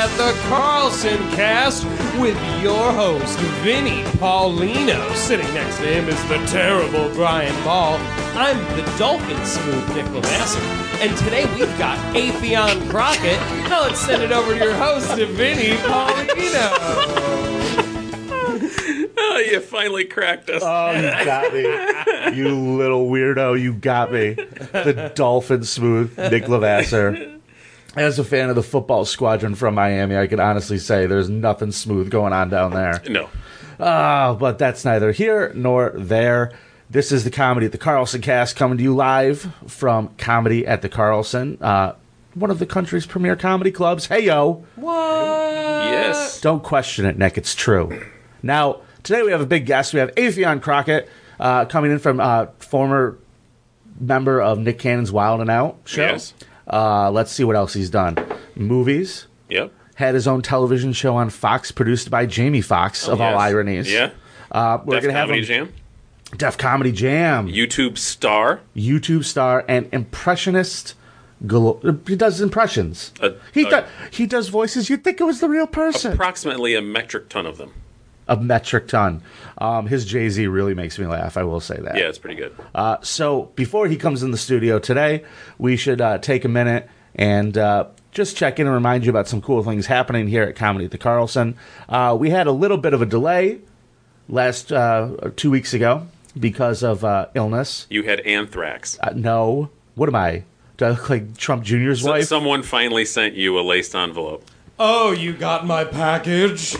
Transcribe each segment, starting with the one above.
at the Carlson Cast with your host, Vinny Paulino. Sitting next to him is the terrible Brian Ball. I'm the dolphin smooth Nick Lavasser. And today we've got Afion Crockett. Now let's send it over to your host, Vinny Paulino. Oh, you finally cracked us. Oh, you got me. You little weirdo, you got me. The dolphin smooth Nick Lavasser. As a fan of the football squadron from Miami, I can honestly say there's nothing smooth going on down there. No. But that's neither here nor there. This is the Comedy at the Carlson Cast coming to you live from Comedy at the Carlson, one of the country's premier comedy clubs. Hey, yo. What? Yes. Don't question it, Nick. It's true. Now, today we have a big guest. We have Afion Crockett coming in from former member of Nick Cannon's Wild 'N Out show. Yes. Let's see what else he's done. Movies. Yep. Had his own television show on Fox, produced by Jamie Foxx, of all ironies. Yeah. We're going to have Comedy him. Jam. Def Comedy Jam. YouTube star. YouTube star and impressionist. He does impressions. He does voices. You'd think it was the real person. Approximately a metric ton of them. A metric ton. His Jay-Z really makes me laugh, I will say that. Yeah, it's pretty good. So before he comes in the studio today, we should take a minute and just check in and remind you about some cool things happening here at Comedy at the Carlson. We had a little bit of a delay last 2 weeks ago because of illness. You had anthrax. No. What am I? Do I look like Trump Jr.'s wife? Someone finally sent you a laced envelope. Oh, you got my package?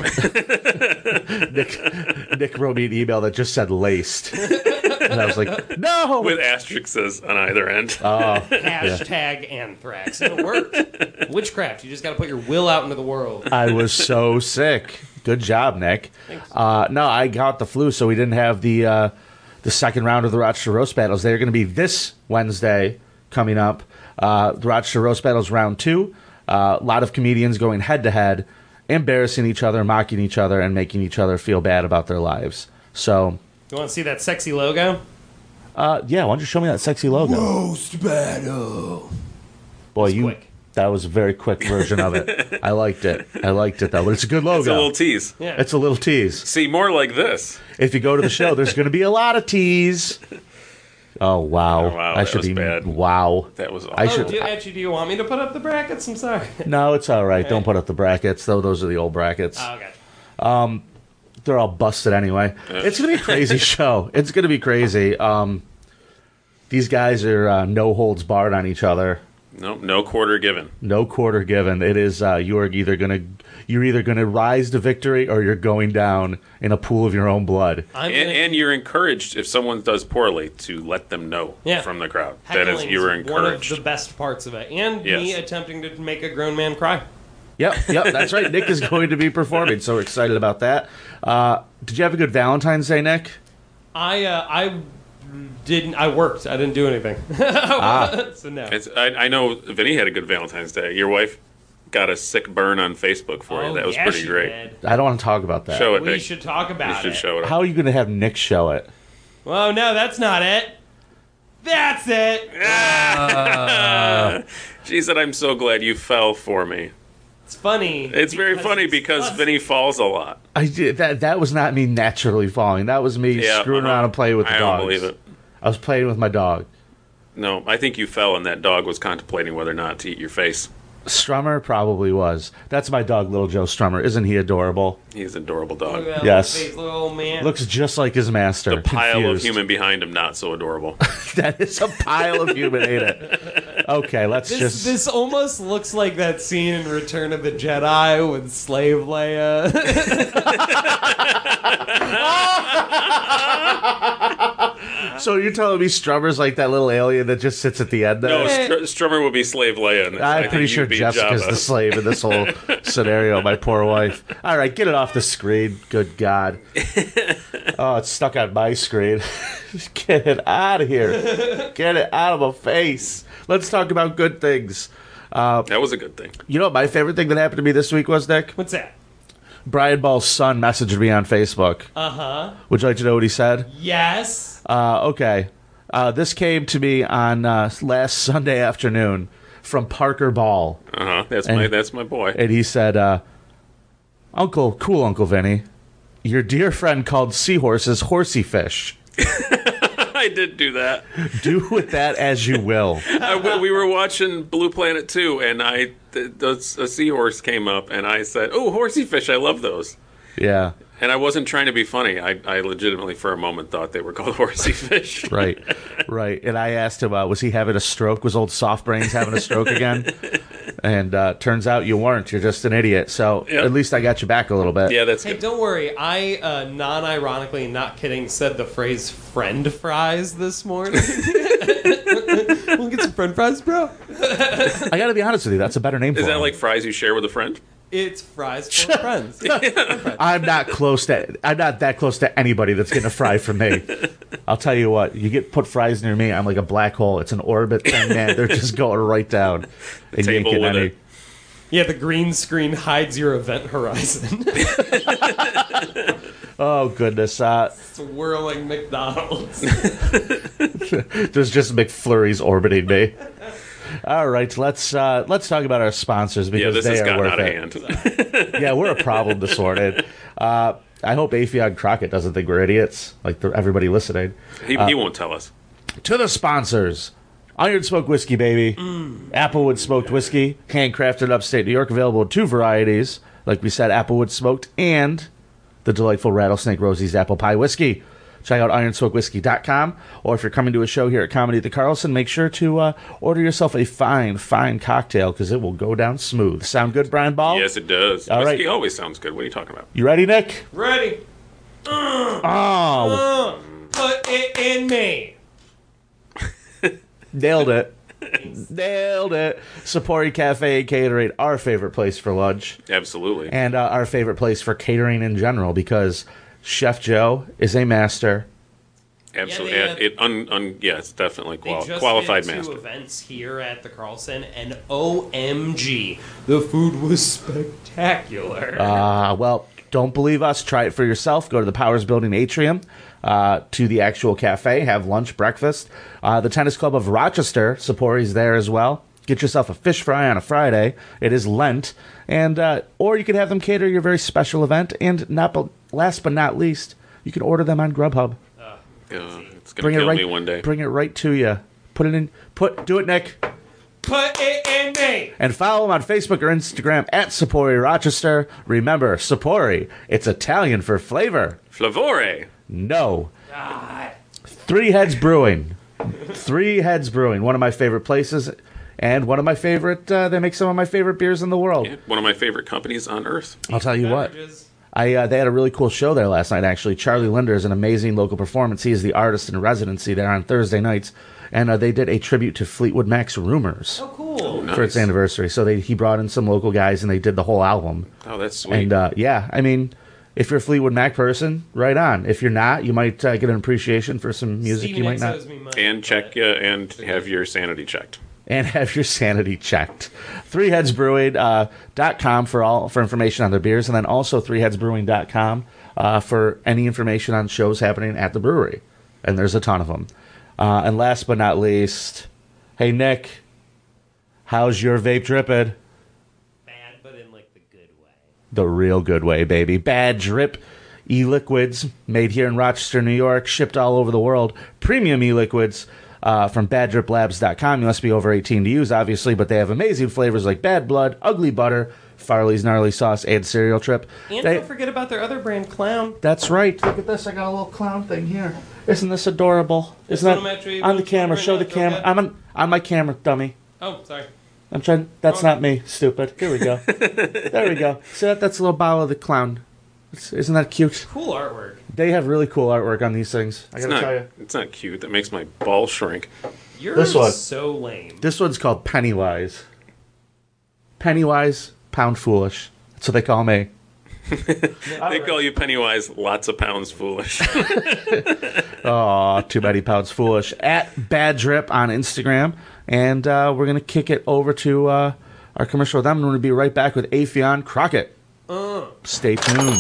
Nick wrote me an email that just said laced. And I was like, no! With asterisks on either end. Hashtag anthrax. And it worked. Witchcraft. You just got to put your will out into the world. I was so sick. Good job, Nick. Thanks. No, I got the flu, so we didn't have the second round of the Rochester Roast Battles. They're going to be this Wednesday coming up. The Rochester Roast Battles round 2. A lot of comedians going head-to-head, embarrassing each other, mocking each other, and making each other feel bad about their lives. So, You want to see that sexy logo? yeah, why don't you show me that sexy logo? Roast battle. Boy, quick. that was a very quick version of it. I liked it, though. But it's a good logo. It's a little tease. Yeah. It's a little tease. See, more like this. If you go to the show, there's going to be a lot of tease. Oh, wow. Oh, wow, that was bad. Wow. That was awful. I should. Do you want me to put up the brackets? I'm sorry. No, it's all right. Don't put up the brackets, though. Those are the old brackets. Oh, okay. They're all busted anyway. It's going to be a crazy show. It's going to be crazy. These guys are no holds barred on each other. Nope, no quarter given. No quarter given. It is you're either gonna rise to victory or you're going down in a pool of your own blood. And you're encouraged, if someone does poorly, to let them know from the crowd. That is, you were encouraged. One of the best parts of it. And me attempting to make a grown man cry. Yep, that's right. Nick is going to be performing, so we're excited about that. Did you have a good Valentine's Day, Nick? I didn't. I worked. I didn't do anything. So no. I know Vinny had a good Valentine's Day. Your wife got a sick burn on Facebook for you. That was pretty she great. did. I don't want to talk about that. Show it, We Nick. should talk about You should it. show it. How are you going to have Nick show it? Well, no, that's not it. That's it. She said, "I'm so glad you fell for me." It's funny. It's very funny because Vinny falls a lot. I did that was not me naturally falling. That was me screwing around and playing with the I dogs. don't believe it. I was playing with my dog. No, I think you fell and that dog was contemplating whether or not to eat your face. Strummer probably was. That's my dog, Little Joe Strummer. Isn't he adorable? He's an adorable dog. Look at that Yes. little face, little old man. Looks just like his master. The pile Confused. of human behind him, not so adorable. That is a pile of human, ain't it? Okay, let's just... This almost looks like that scene in Return of the Jedi with Slave Leia. So you're telling me Strummer's like that little alien that just sits at the end there? No, Strummer would be Slave Leia. And I'm pretty sure you'd be Jessica's Jabba. the slave in this whole scenario, my poor wife. All right, get it off the screen. Good God. Oh, it's stuck on my screen. Get it out of here. Get it out of my face. Let's talk about good things. That was a good thing. You know what my favorite thing that happened to me this week was, Nick? What's that? Brian Ball's son messaged me on Facebook. Uh-huh. Would you like to know what he said? Yes. Okay. This came to me on last Sunday afternoon from Parker Ball. That's my boy. And he said, Uncle Vinny, your dear friend called seahorses horsey fish. I did do that. Do with that as you will. We were watching Blue Planet 2, and a seahorse came up, and I said, "Oh, horsey fish! I love those." Yeah. And I wasn't trying to be funny. I legitimately, for a moment, thought they were called horsey fish. Right. And I asked him, was he having a stroke? Was old Soft Brains having a stroke again? And turns out you weren't. You're just an idiot. So Yep. At least I got you back a little bit. Yeah, that's Hey, good. don't worry. I, non-ironically, not kidding, said the phrase "friend fries" this morning. We'll get some friend fries, bro. I got to be honest with you. That's a better name for Is that him. like fries you share with a friend? It's fries for friends. Yeah. I'm not that close to anybody that's getting a fry from me. I'll tell you what, put fries near me, I'm like a black hole. It's an orbit thing, man. They're just going right down. And you ain't Table getting with any. it. Yeah, the green screen hides your event horizon. Oh goodness. Swirling McDonald's. There's just McFlurries orbiting me. All right, let's talk about our sponsors Yeah, because this they has are gotten worth out of it. hand. Yeah, we're a problem to sort it. I hope Afion Crockett doesn't think we're idiots, like everybody listening. He won't tell us. To the sponsors. Iron Smoked Whiskey, baby. Applewood Smoked Whiskey, handcrafted upstate New York, available in 2 varieties. Like we said, Applewood Smoked and the delightful Rattlesnake Rosie's Apple Pie Whiskey. Check out ironsmokewhiskey.com, or if you're coming to a show here at Comedy at the Carlson, make sure to order yourself a fine cocktail because it will go down smooth. Sound good, Brian Ball? Yes, it does. All Whiskey right. always sounds good. What are you talking about? You ready, Nick? Ready? Oh, Put it in me. nailed it. Nailed it. Sapori Cafe and Catering, our favorite place for lunch. Absolutely. And our favorite place for catering in general because Chef Joe is a master. Absolutely. Yeah, It's definitely They just qualified did 2 master. events here at the Carlson, and OMG, the food was spectacular. Well, don't believe us. Try it for yourself. Go to the Powers Building Atrium, to the actual cafe. Have lunch, breakfast. The Tennis Club of Rochester, Sapori's there as well. Get yourself a fish fry on a Friday. It is Lent. And or you could have them cater your very special event. And last but not least, you can order them on Grubhub. It's going to kill me one day. Bring it right to you. Put it in. Do it, Nick. Put it in me. And follow them on Facebook or Instagram at Sapori Rochester. Remember, Sapori, it's Italian for flavor. Flavore. No. 3 Heads Brewing. 3 Heads Brewing, one of my favorite places, and one of my favorite, they make some of my favorite beers in the world. Yeah, one of my favorite companies on earth. I'll tell you what. Beverages. They had a really cool show there last night, actually. Charlie Linder is an amazing local performance. He is the artist in residency there on Thursday nights. And they did a tribute to Fleetwood Mac's Rumors Oh, cool. for its anniversary. So he brought in some local guys, and they did the whole album. Oh, that's sweet. And, yeah, I mean, if you're a Fleetwood Mac person, right on. If you're not, you might get an appreciation for some music Steven you might X not. owes me money, And but- check and have your sanity checked. And have your sanity checked. 3headsbrewing.com for information on their beers, and then also 3headsbrewing.com for any information on shows happening at the brewery. And there's a ton of them. And last but not least, hey Nick, how's your vape dripping? Bad, but in like the good way. The real good way, baby. Bad Drip e-liquids, made here in Rochester, New York, shipped all over the world. Premium e-liquids from baddriplabs.com. You must be over 18 to use, obviously, but they have amazing flavors like Bad Blood, Ugly Butter, Farley's Gnarly Sauce, and Cereal Trip. And don't forget about their other brand, Clown. That's right. Look at this. I got a little clown thing here. Isn't this adorable? Isn't Photometry, that on the little camera? camera, Show the go camera. ahead. I'm on my camera, dummy. Oh, sorry. I'm trying. That's not me, stupid. Here we go. There we go. See that? That's a little bottle of the clown. Isn't that cute? Cool artwork. They have really cool artwork on these things. I gotta tell you. It's not cute. That makes my balls shrink. You're This one. so lame. This one's called Pennywise. Pennywise, pound foolish. That's what they call me. They call you Pennywise, lots of pounds foolish. Aw, too many pounds foolish. At Bad Drip on Instagram. And we're going to kick it over to our commercial with them. And we're going to be right back with Afion Crockett. Stay tuned.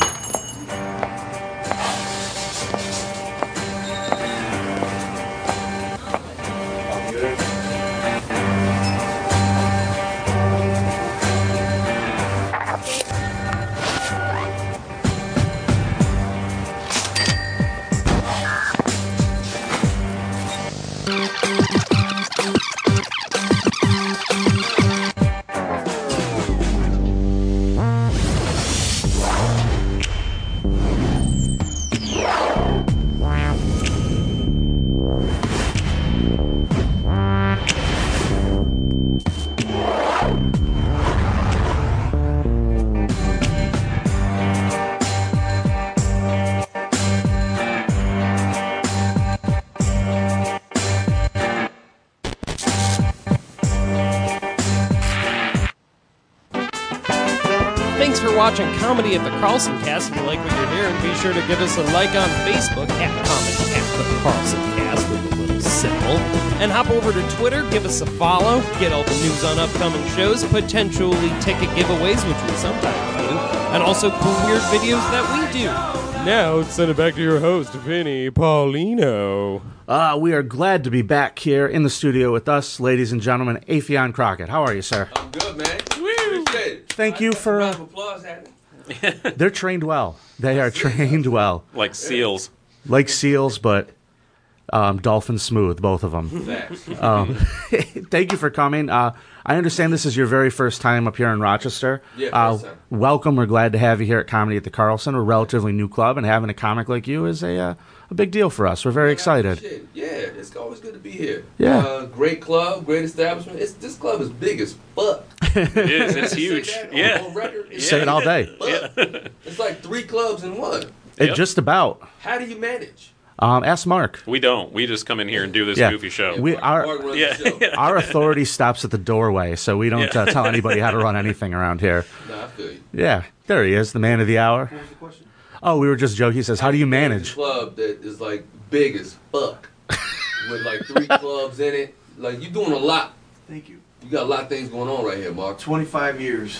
Thanks for watching Comedy at the Carlson Cast. If you like what you're hearing, be sure to give us a like on Facebook at Comedy at the Carlson Cast with a little symbol. And hop over to Twitter, give us a follow, get all the news on upcoming shows, potentially ticket giveaways, which we sometimes do, and also cool weird videos that we do. Now, send it back to your host, Vinny Paulino. We are glad to be back here in the studio with us, ladies and gentlemen. Afion Crockett, how are you, sir? I'm good, man. Appreciate it. Thank you for... Round of applause at it. They're trained well. They are trained well. Like seals. Like seals, but dolphin smooth, both of them. Facts. Thank you for coming. I understand this is your very first time up here in Rochester. Yeah, first time. Welcome. We're glad to have you here at Comedy at the Carlson. We're a relatively new club, and having a comic like you is a big deal for us. We're very excited. Shit. Yeah, it's always good to be here. Yeah. Great club, great establishment. This club is big as fuck. It is. It's Say huge. that Yeah. On record. It's Say it all day. fuck. It's like 3 clubs in one. Yep. Just about. How do you manage? Ask Mark. We don't. We just come in here and do this Yeah. goofy show. We Mark are. runs the Yeah. show. Our authority stops at the doorway, so we don't tell anybody how to run anything around here. Nah, I feel you. Yeah, there he is, the man of the hour. What was the question? Oh, we were just joking. He says, "How do you A manage?" club that is like big as fuck with like 3 clubs in it. Like you doing a lot. Thank you. You got a lot of things going on right here, Mark. 25 years.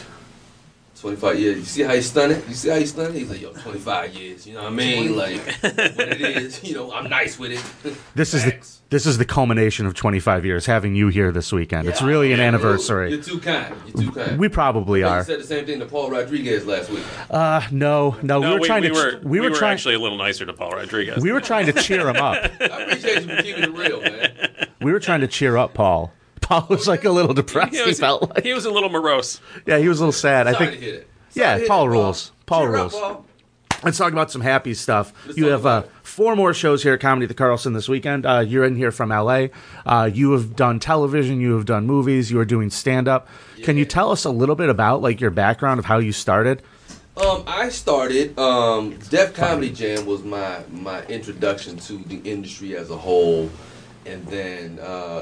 25 years. You see how he's stunning? You see how he's stunning? He's like, yo, 25 years. You know what I mean? Like, what it is. You know, I'm nice with it. This Facts. is the culmination of 25 years having you here this weekend. It's really an anniversary. You're too kind. You're too kind. We probably You are. said the same thing to Paul Rodriguez last week. No, No, we were trying we to. were trying. actually a little nicer to Paul Rodriguez. We were trying to cheer him up. I appreciate you for keeping it real, man. We were trying to cheer up Paul. Paul was like a little depressed. he, was, felt like. he was a little morose. Yeah, he was a little sad. I Sorry think. to hear that. Yeah, Sorry to hear Paul that, rules. Paul Cheer up, rules. Paul. Let's talk about some happy stuff. Let's You talk have about it. 4 more shows here at Comedy at the Carlson this weekend. You're in here from LA. You have done television. You have done movies. You are doing stand-up. Can you tell us a little bit about like your background of how you started? I started, Def Comedy Jam was my introduction to the industry as a whole. And then,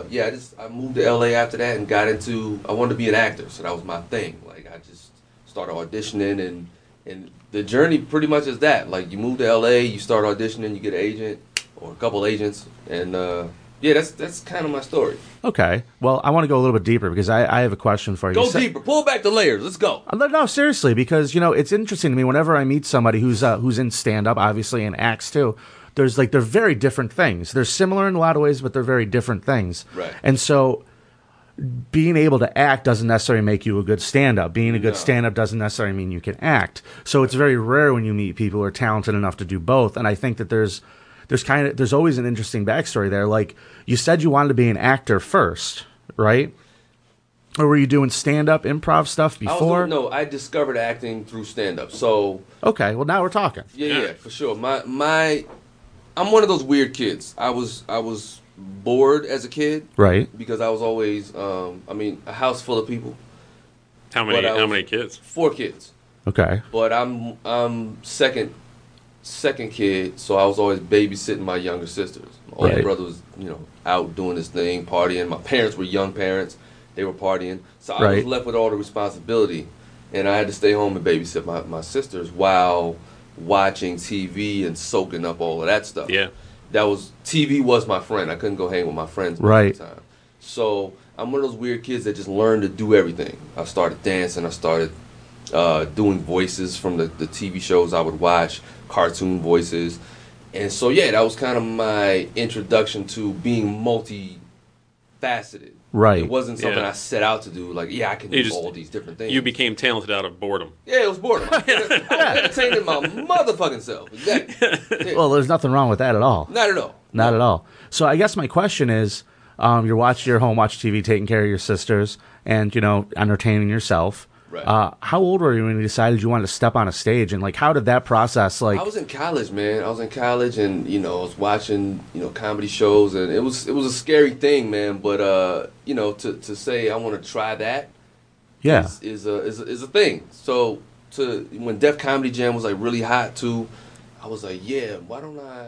I moved to LA after that and got into, I wanted to be an actor. So that was my thing. Like, I just started auditioning and the journey pretty much is that. Like, you move to LA, you start auditioning, you get an agent or a couple agents. And, that's kind of my story. Okay. Well, I want to go a little bit deeper because I have a question for you. Go You said- deeper. Pull back the layers. Let's go. No, seriously, because it's interesting to me whenever I meet somebody who's in stand-up, obviously, and acts too. They're very different things. They're similar in a lot of ways, but they're very different things. Right. And so, being able to act doesn't necessarily make you a good stand-up. Being a good No. stand-up doesn't necessarily mean you can act. So it's very rare when you meet people who are talented enough to do both. And I think that there's always an interesting backstory there. Like you said, you wanted to be an actor first, right? Or were you doing stand-up, improv stuff before? I discovered acting through stand-up. So, Okay, well now we're talking. yeah, for sure. I'm one of those weird kids. I was bored as a kid Right. because I was always, a house full of people, How But I was- many kids? 4 kids. Okay. But I'm second kid, so I was always babysitting my younger sisters. My older Right. brother was, out doing his thing, partying. My parents were young parents; they were partying, so I was Right. left with all the responsibility, and I had to stay home and babysit my sisters while watching TV and soaking up all of that stuff. Yeah. TV was my friend. I couldn't go hang with my friends most Right. of the time. So I'm one of those weird kids that just learned to do everything. I started dancing. I started doing voices from the TV shows I would watch, cartoon voices. And so, that was kind of my introduction to being multifaceted. Right. It wasn't something Yeah. I set out to do. Like, I can do all these different things. You became talented out of boredom. Yeah, it was boredom. I was entertaining my motherfucking self. Exactly. Yeah. Well, there's nothing wrong with that at all. Not at all. Not at all. So I guess my question is, you're home, watching TV, taking care of your sisters, and entertaining yourself. Right. How old were you when you decided you wanted to step on a stage, and like how did that process like? I was in college, man. I was in college, and I was watching comedy shows, and it was a scary thing, man. But to say I want to try that, Yeah. is a thing. So when Def Comedy Jam was like really hot too, I was like, yeah, why don't I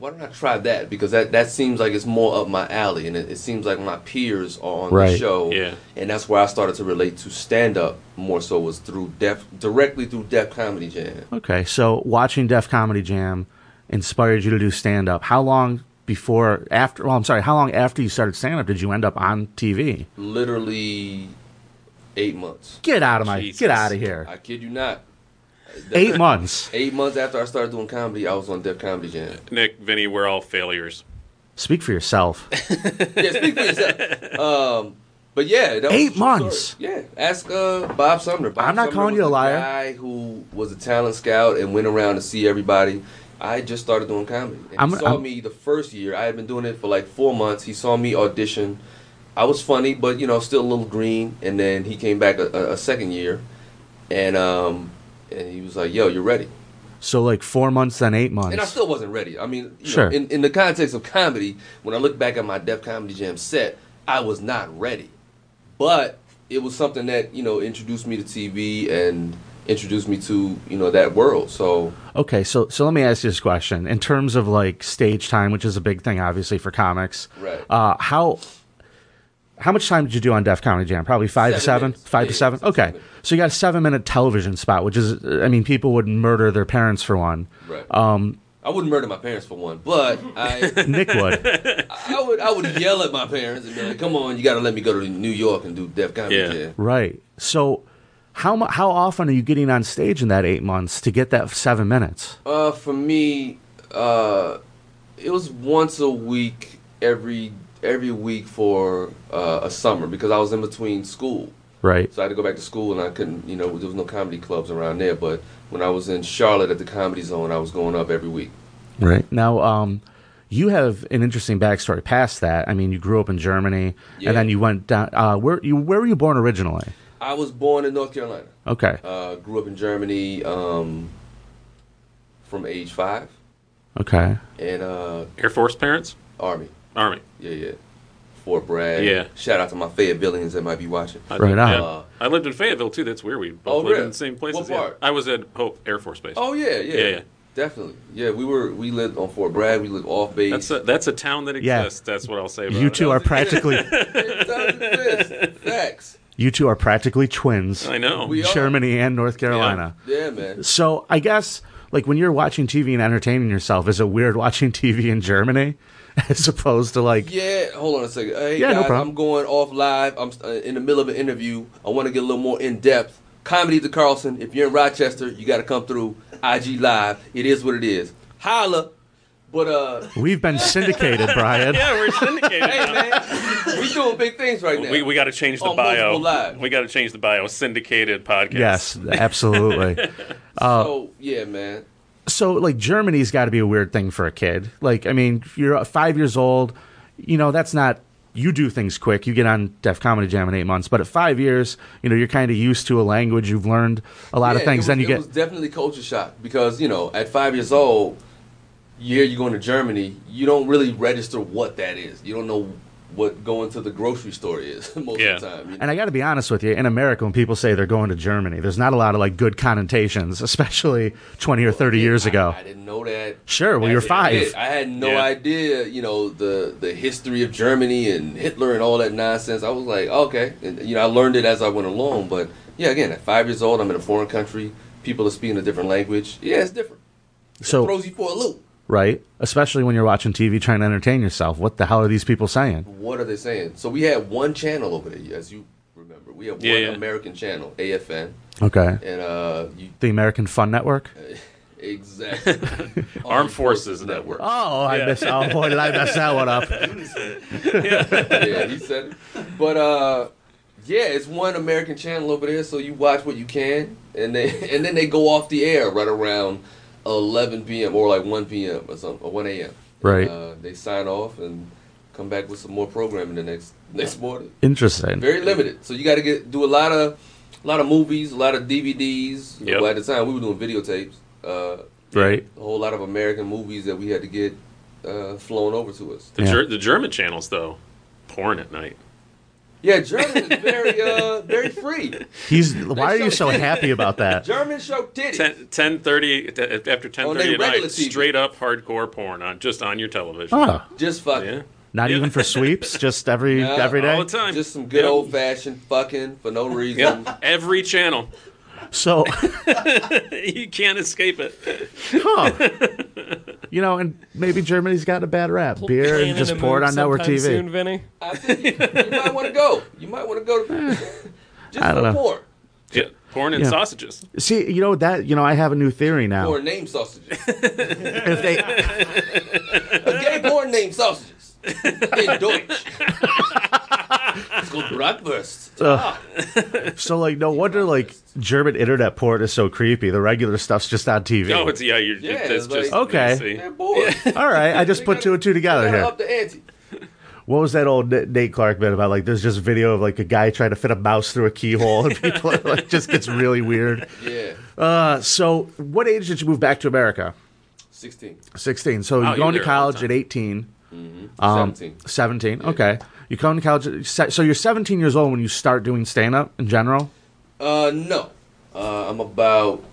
why don't I try that? Because that seems like it's more up my alley, and it seems like my peers are on Right. the show. Yeah. And that's where I started to relate to stand-up more so was directly through Def Comedy Jam. Okay, so watching Def Comedy Jam inspired you to do stand-up. How long after you started stand-up did you end up on TV? Literally 8 months. Get out Jesus. of here. I kid you not. 8 months. 8 months after I started doing comedy, I was on Def Comedy Jam. Nick, Vinny, we're all failures. Speak for yourself. Yeah, speak for yourself. But yeah, that was 8 a true months. story. Yeah, ask Bob Sumner. Bob I'm not Sumner calling was you a the liar. Guy who was a talent scout and went around to see everybody. I just started doing comedy. And he saw me the first year. I had been doing it for like 4 months. He saw me audition. I was funny, but still a little green. And then he came back a second year, and he was like, "Yo, you're ready." So like 4 months, then 8 months. And I still wasn't ready. I mean, Sure. In the context of comedy, when I look back at my Def Comedy Jam set, I was not ready. But it was something that, introduced me to TV and introduced me to, that world. So Okay, so let me ask you this question. In terms of like stage time, which is a big thing obviously for comics, Right. How much time did you do on Def Comedy Jam? Probably 5 to 7? 7 minutes. 5 to Yeah, 7? 7 Okay. minutes. So you got a 7-minute television spot, which is, I mean, people would murder their parents for one. Right. I wouldn't murder my parents for one, but Nick would. I would yell at my parents and be like, "Come on, you got to let me go to New York and do Def Comedy Yeah. Jam." Right. So how often are you getting on stage in that 8 months to get that 7 minutes? For me, it was once a week, every week for a summer because I was in between school. Right. So I had to go back to school, and I couldn't, there was no comedy clubs around there. But when I was in Charlotte at the Comedy Zone, I was going up every week. Right. Now, you have an interesting backstory past that. I mean, you grew up in Germany, Yeah. and then you went down. Where were you born originally? I was born in North Carolina. Okay. Grew up in Germany from age 5, Okay. and Air Force parents? Army. Army. Yeah. Fort Bragg. Yeah. Shout out to my Fayettevilleans that might be watching. I Right did- on. yeah. I lived in Fayetteville too. That's weird. We both Oh, lived really? in the same places. What yeah. part? I was at Hope Air Force Base. Oh yeah. Yeah. Definitely. Yeah, we lived on Fort Bragg. We lived off base. That's a town that Yeah. exists. That's what I'll say about You it. two are practically Facts. twins. I know. We are. Germany and North Carolina. Yeah, man. So I guess like when you're watching TV and entertaining yourself, is it weird watching TV in Germany as opposed to like? Yeah, hold on a second. Hey Yeah, no guys, problem. I'm going off live. I'm in the middle of an interview. I want to get a little more in depth. Comedy to Carlson. If you're in Rochester, you got to come through IG Live. It is what it is. Holla. But We've been syndicated, Brian. Yeah, we're syndicated. hey now. man, we doing big things right now. We got to change the On bio. multiple live. We got to change the bio. Syndicated podcast. Yes, absolutely. So yeah, man. So like Germany's got to be a weird thing for a kid. Like I mean, if you're 5 years old, that's not. You do things quick. You get on Def Comedy Jam in 8 months, but at 5 years, you're kind of used to a language. You've learned a lot of Yeah, things. Then you it get was definitely culture shock because at 5 years old, you're going to Germany. You don't really register what that is. You don't know what going to the grocery store is most Yeah. of the time. And I got to be honest with you, in America, when people say they're going to Germany, there's not a lot of like good connotations, especially 20 or 30 years ago. I didn't know that. Sure, well, you're As a 5. kid. I had no Yeah. idea, the history of Germany and Hitler and all that nonsense. I was like, okay. And, I learned it as I went along. But, yeah, again, at 5 years old, I'm in a foreign country. People are speaking a different language. Yeah, it's different. It So, throws you for a loop. right? Especially when you're watching TV trying to entertain yourself. What the hell are these people saying? What are they saying? So we had one channel over there, as you remember. We had one Yeah. American channel, AFN, Okay. and The American Fun Network? exactly Armed Forces Network. Oh, Yeah. oh boy, did I mess that one up. Yeah, he said it. But yeah, it's one American channel over there, so you watch what you can, and then they go off the air right around 11 p.m. or like 1 p.m. or something, or 1 a.m. Right. They sign off and come back with some more programming the next morning. Interesting. Very limited. So you got to do a lot of movies, a lot of DVDs. Yep. Well, at the time, we were doing videotapes. Right. A whole lot of American movies that we had to get flown over to us. Yeah. The German channels, though, porn at night. Yeah, German is very free. Why are you so happy about that? Germans show titties. 10:30 after 10:30 their at night, regular TV. straight up hardcore porn on your television. Oh, Just fucking. Yeah. not even for sweeps, just every No, day. All the time. Just some good old fashioned fucking for no reason. Yep. Every channel. So, You can't escape it. and maybe Germany's got a bad rap. Beer Planning and just to pour it move on network sometime TV. Soon, Vinny. I think you might want to go. You might want to go to just I don't for know. porn. Yeah, porn and Yeah. sausages. See, I have a new theory now. Porn named sausages. If they, A gay porn named sausages. In Deutsch. It's called Bratwurst. so no wonder German internet porn is so creepy. The regular stuff's just on TV. No, it's Yeah, it's it's just like- Okay. see. They're bored. All right, I just put two and two together Gotta here. up the ante. What was that old Nate Clark bit about? There's just video of a guy trying to fit a mouse through a keyhole, and people just gets really weird. Yeah. So, what age did you move back to America? 16. 16. So Oh, you're you going were to there all the college time. at 18. 17. 17. Okay. You come to college. So you're 17 years old when you start doing stand up in general. No. I'm about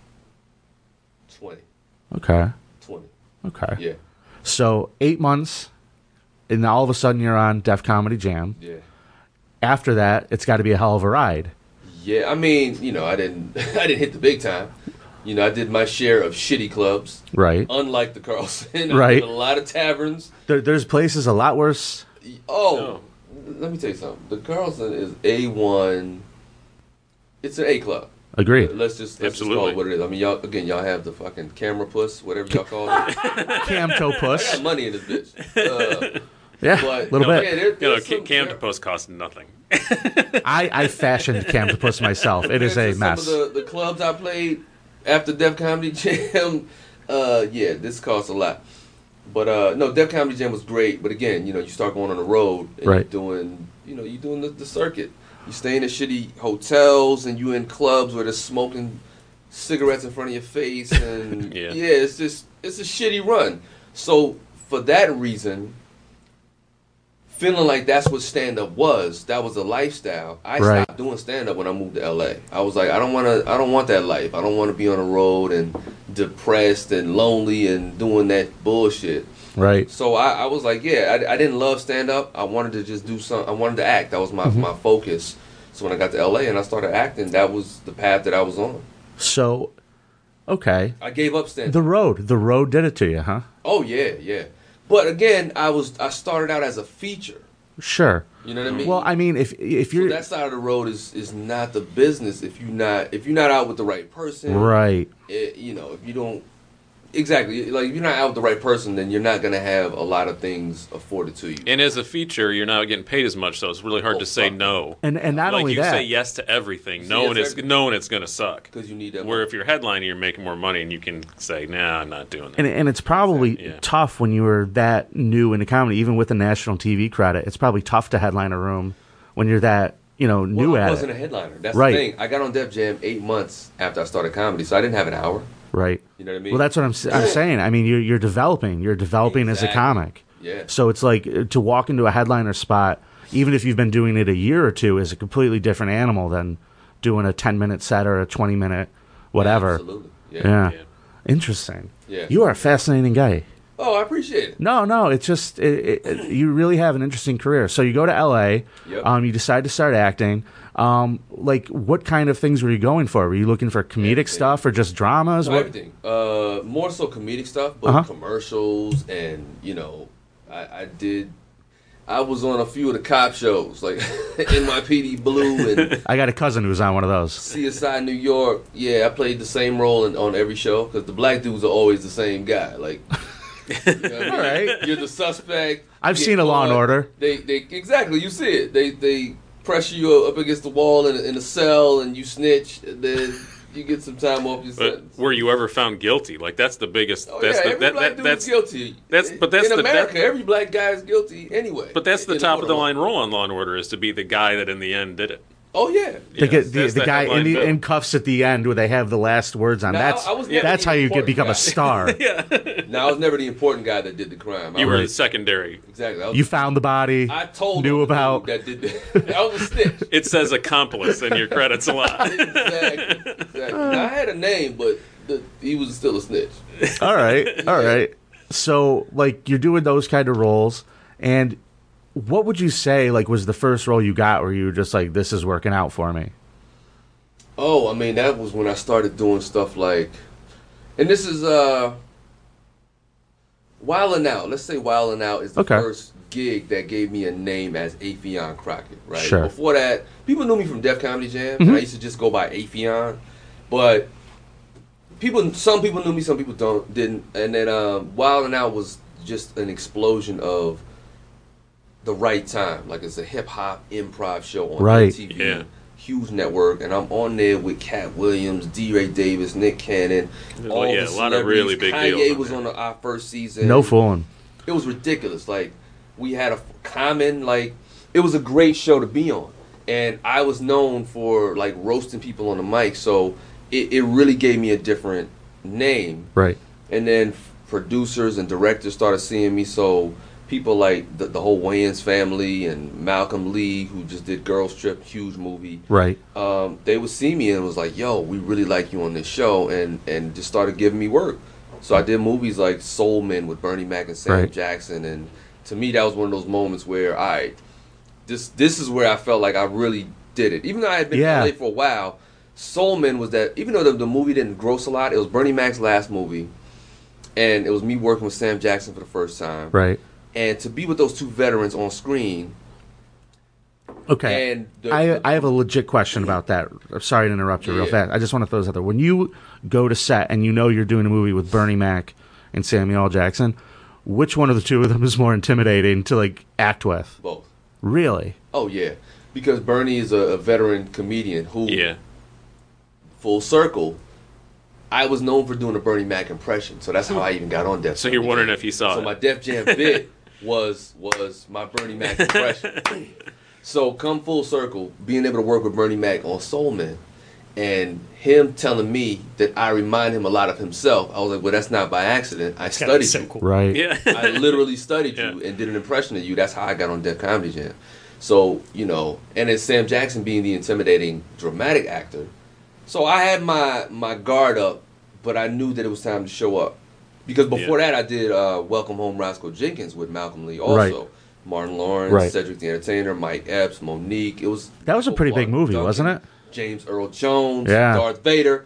20. Okay. 20. Okay. Yeah. So 8 months, and all of a sudden you're on Def Comedy Jam. Yeah. After that, it's got to be a hell of a ride. Yeah, I mean, I didn't I didn't hit the big time. I did my share of shitty clubs, Right. unlike the Carlson. Right. I did a lot of taverns. There's places a lot worse. Oh, let me tell you something. The Carlson is A1. It's an A club. Agreed. Let's just call Absolutely. it what it is. I mean, y'all have the fucking camera puss, whatever y'all call it. Camto I puss. got money in this bitch. Yeah, But a little bit. Yeah, there's some- Cam to post costs nothing. I fashioned Camto puss myself. It is a There's mess. Some of the clubs I played after Def Comedy Jam, yeah, this costs a lot. But no, Def Comedy Jam was great. But again, you start going on the road and Right. you're doing the circuit. You stay in the shitty hotels and you in clubs where they're smoking cigarettes in front of your face and Yeah. it's a shitty run. So for that reason, feeling like that's what stand up was, that was a lifestyle. I Right. stopped doing stand up when I moved to LA. I was like, I don't want that life. I don't want to be on the road and depressed and lonely and doing that bullshit. Right. So I was like, yeah, I didn't love stand up. I wanted to just do something. I wanted to act. That was my focus. So when I got to LA and I started acting, that was the path that I was on. So, okay. I gave up stand up. The road did it to you, huh? Oh yeah. But again, I started out as a feature. Sure. You know what I mean? Well, I mean, if So you're that side of the road is not the business if you're not out with the right person. right, If you don't exactly like if you're not out with the right person, then you're not gonna have a lot of things afforded to you. And as a feature, you're not getting paid as much, so it's really hard Oh, to say fuck. no. and not like only you that, say yes to everything, Yes, knowing it's everything. going to suck. Because you need that. Where if you're headlining, you're making more money, and you can say, "Nah, I'm not doing that." and it's probably Yeah. tough when you were that new into comedy, even with the national TV credit. It's probably tough to headline a room when you're that new I at wasn't it. a headliner. That's Right. the thing. I got on Def Jam 8 months after I started comedy, so I didn't have an hour. Right. You know what I mean? Well, that's what I'm saying. I mean, you're developing. You're developing as a Exactly. comic. Yeah. So it's like to walk into a headliner spot, even if you've been doing it a year or two, is a completely different animal than doing a 10-minute set or a 20-minute whatever. Absolutely. Yeah. Yeah. Interesting. Yeah. You are a fascinating guy. Oh, I appreciate it. No, it's just you really have an interesting career. So you go to LA, Yep. you decide to start acting. What kind of things were you going for? Were you looking for comedic Everything. stuff or just dramas? So What? everything. More so comedic stuff, but Uh-huh. commercials and I was on a few of the cop shows, like NYPD Blue and I got a cousin who was on one of those. CSI New York. Yeah, I played the same role on every show because the black dudes are always the same guy. Like, you know what I mean? All right. You're the suspect. I've you seen get a Law and caught. Order. They exactly. You see it. They pressure you up against the wall in a cell, and you snitch. And then you get some time off your But sentence. were you ever found guilty? Like that's the biggest. Oh, that's yeah, the every black dude that's is guilty. that's in the America. Every black guy is guilty anyway. but that's the In top of the court line role on Law and Order is to be the guy that in the end did it. Oh yeah. The guy headline bill. in cuffs at the end where they have the last words on. Now, I was never That's the how you important become guy. a star. Now I was never the important guy that did the crime. You were Right. the secondary. exactly. I was, You found the body. I told knew on the about. dude that did that. I was a snitch. It says accomplice in your credits a lot. Exactly. Now, I had a name, but he was still a snitch. All right. So, like, you're doing those kind of roles, and what would you say, like, was the first role you got where you were just like, this is working out for me? Oh, I mean, that was when I started doing stuff like, and this is Wildin' Out. Let's say Wildin' Out is the Okay. first gig that gave me a name as Afion Crockett, right? Sure. Before that, people knew me from Def Comedy Jam, and I used to just go by Afion, but some people knew me, some people didn't. And then Wildin' Out was just an explosion of the right time. Like, it's a hip hop improv show on Right. MTV, Yeah. huge network, and I'm on there with Cat Williams, D. Ray Davis, Nick Cannon, all yeah, the a lot of really celebrities. big Kanye deals on was there. on our first season. No fooling. It was ridiculous. Like, we had a Common, like, it was a great show to be on. And I was known for, like, roasting people on the mic, so it really gave me a different name. Right. And then producers and directors started seeing me, so people like the whole Wayans family and Malcolm Lee, who just did Girls Trip, huge movie. Right. They would see me and was like, yo, we really like you on this show, and just started giving me work. So I did movies like Soul Men with Bernie Mac and Sam Right. Jackson, and to me that was one of those moments where this is where I felt like I really did it. Even though I had been Yeah. in LA for a while, Soul Men was that, even though the movie didn't gross a lot, it was Bernie Mac's last movie, and it was me working with Sam Jackson for the first time. Right. And to be with those two veterans on screen, Okay. and I have a legit question about that. I'm sorry to interrupt you real Yeah. fast. I just want to throw this out there. When you go to set and you know you're doing a movie with Bernie Mac and Samuel L. Jackson, which one of the two of them is more intimidating to, like, act with? both. Really? Oh yeah, because Bernie is a veteran comedian who, Yeah. full circle, I was known for doing a Bernie Mac impression, so that's how I even got on Def. So you're Jam. wondering if you saw So it. my Def Jam bit was my Bernie Mac impression. So come full circle, being able to work with Bernie Mac on Soul Man, and him telling me that I remind him a lot of himself, I was like, well, that's not by accident. I Gotta be studied so you. cool. Right. Yeah. I literally studied you Yeah. and did an impression of you. That's how I got on Def Comedy Jam. So, and then Sam Jackson being the intimidating dramatic actor. So I had my guard up, but I knew that it was time to show up. Because before that, I did Welcome Home Roscoe Jenkins with Malcolm Lee also. Right. Martin Lawrence, Right. Cedric the Entertainer, Mike Epps, Monique. That was a pretty big movie, wasn't it? James Earl Jones, Yeah. Darth Vader.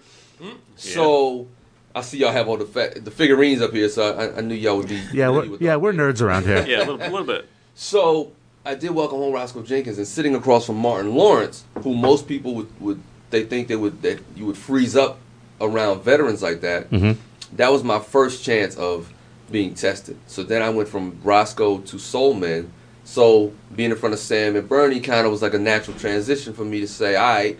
So I see y'all have all the figurines up here, so I knew y'all would be. Yeah, familiar with Darth we're Vader. nerds around here. Yeah, a little bit. So I did Welcome Home Roscoe Jenkins, and sitting across from Martin Lawrence, who most people would that you would freeze up around veterans like that. Mhm. That was my first chance of being tested. So then I went from Roscoe to Soul Man. So being in front of Sam and Bernie kind of was like a natural transition for me to say, all right,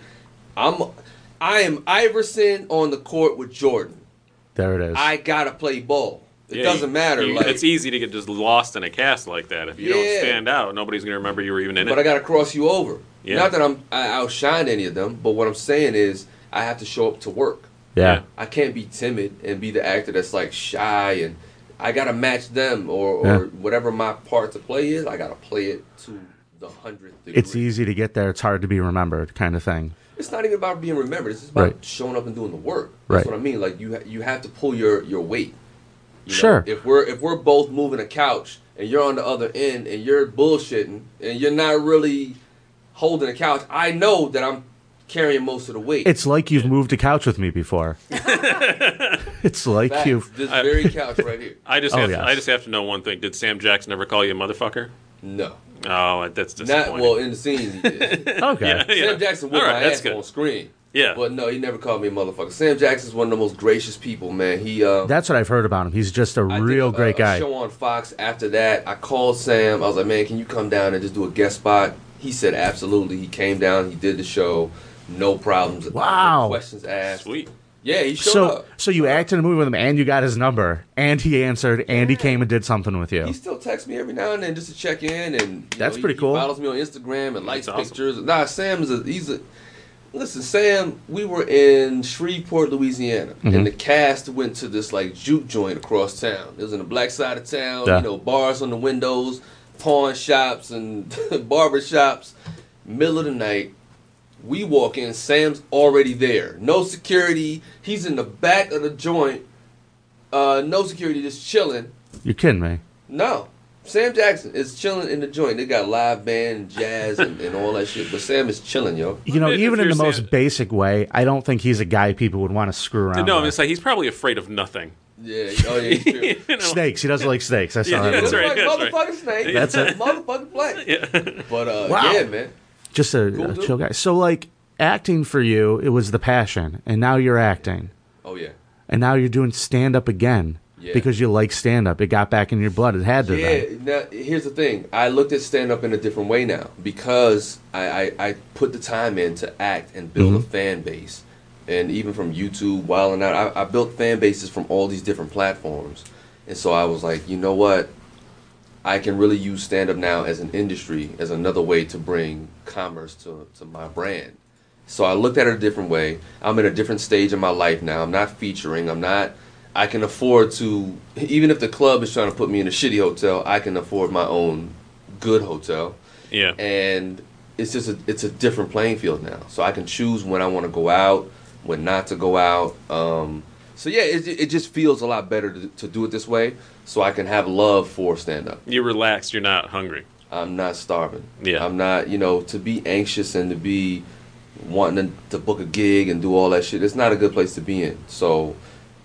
I am Iverson on the court with Jordan. There it is. I gotta play ball. It Yeah, doesn't matter. Like, it's easy to get just lost in a cast like that. If you don't Yeah. stand out, nobody's going to remember you were even in but I it. gotta cross you over. Yeah. Not that I outshined any of them, but what I'm saying is I have to show up to work. yeah. I can't be timid and be the actor that's like shy, and I gotta match them or Yeah. whatever my part to play is. I gotta play it to the 100th degree. It's easy to get there. It's hard to be remembered, kind of thing. It's not even about being remembered. It's just about Right. showing up and doing the work. That's Right. what I mean. Like you have to pull your weight. You know? Sure. If we're both moving a couch and you're on the other end and you're bullshitting and you're not really holding a couch, I know that I'm carrying most of the weight. It's like you've moved a couch with me before. It's like Facts. you've. This very couch right here. I just Oh, have yes. I just have to know one thing. Did Sam Jackson ever call you a motherfucker? No. Oh, that's Not disappointing. well in the scenes he did. Okay. Yeah, yeah. Sam Jackson whipped All right, my that's ass good. on screen. Yeah. But no, he never called me a motherfucker. Sam Jackson's one of the most gracious people, man. He That's what I've heard about him. He's just a I real did great a guy. show on Fox after that. I called Sam. I was like, man, can you come down and just do a guest spot? He said absolutely. He came down. He did the show. No problems. Wow. No questions asked. Sweet. Yeah, he showed up. So you acted in a movie with him, and you got his number, and he answered, and he came and did something with you. He still texts me every now and then just to check in, and That's pretty cool. He follows me on Instagram and likes awesome. pictures. Nah, listen, Sam. We were in Shreveport, Louisiana, and the cast went to this like juke joint across town. It was in the black side of town. Yeah. You know, bars on the windows, pawn shops and barber shops. Middle of the night. We walk in, Sam's already there. No security. He's in the back of the joint. No security, just chilling. You're kidding me. No. Sam Jackson is chilling in the joint. They got live band and jazz and all that shit. But Sam is chilling, yo. You know, If even in you're the most saying- basic way, I don't think he's a guy people would want to screw around No, I'm with. just like he's probably afraid of nothing. Yeah. Oh, yeah. He's true. You know? Snakes. He doesn't like snakes. I saw Yeah, that. that's movie. right. Motherfucking snake. That's it. Motherfucking play. Yeah. But, Wow. yeah, man. Just a dude. chill guy. So, like, acting for you, it was the passion, and now you're acting. Oh, yeah. And now you're doing stand-up again Yeah. because you like stand-up. It got back in your blood. It had to Yeah, then. now, here's the thing. I looked at stand-up in a different way now because I put the time in to act and build a fan base. And even from YouTube, Wild 'N Out, I built fan bases from all these different platforms. And so I was like, you know what? I can really use stand-up now as an industry, as another way to bring commerce to my brand. So I looked at it a different way. I'm in a different stage in my life now. I'm not featuring. I can afford to, even if the club is trying to put me in a shitty hotel, I can afford my own good hotel. Yeah. And it's just it's a different playing field now. So I can choose when I want to go out, when not to go out. So yeah, it just feels a lot better to do it this way, so I can have love for stand-up. You're relaxed. You're not hungry. I'm not starving. Yeah. I'm not, to be anxious and to be wanting to book a gig and do all that shit. It's not a good place to be in. So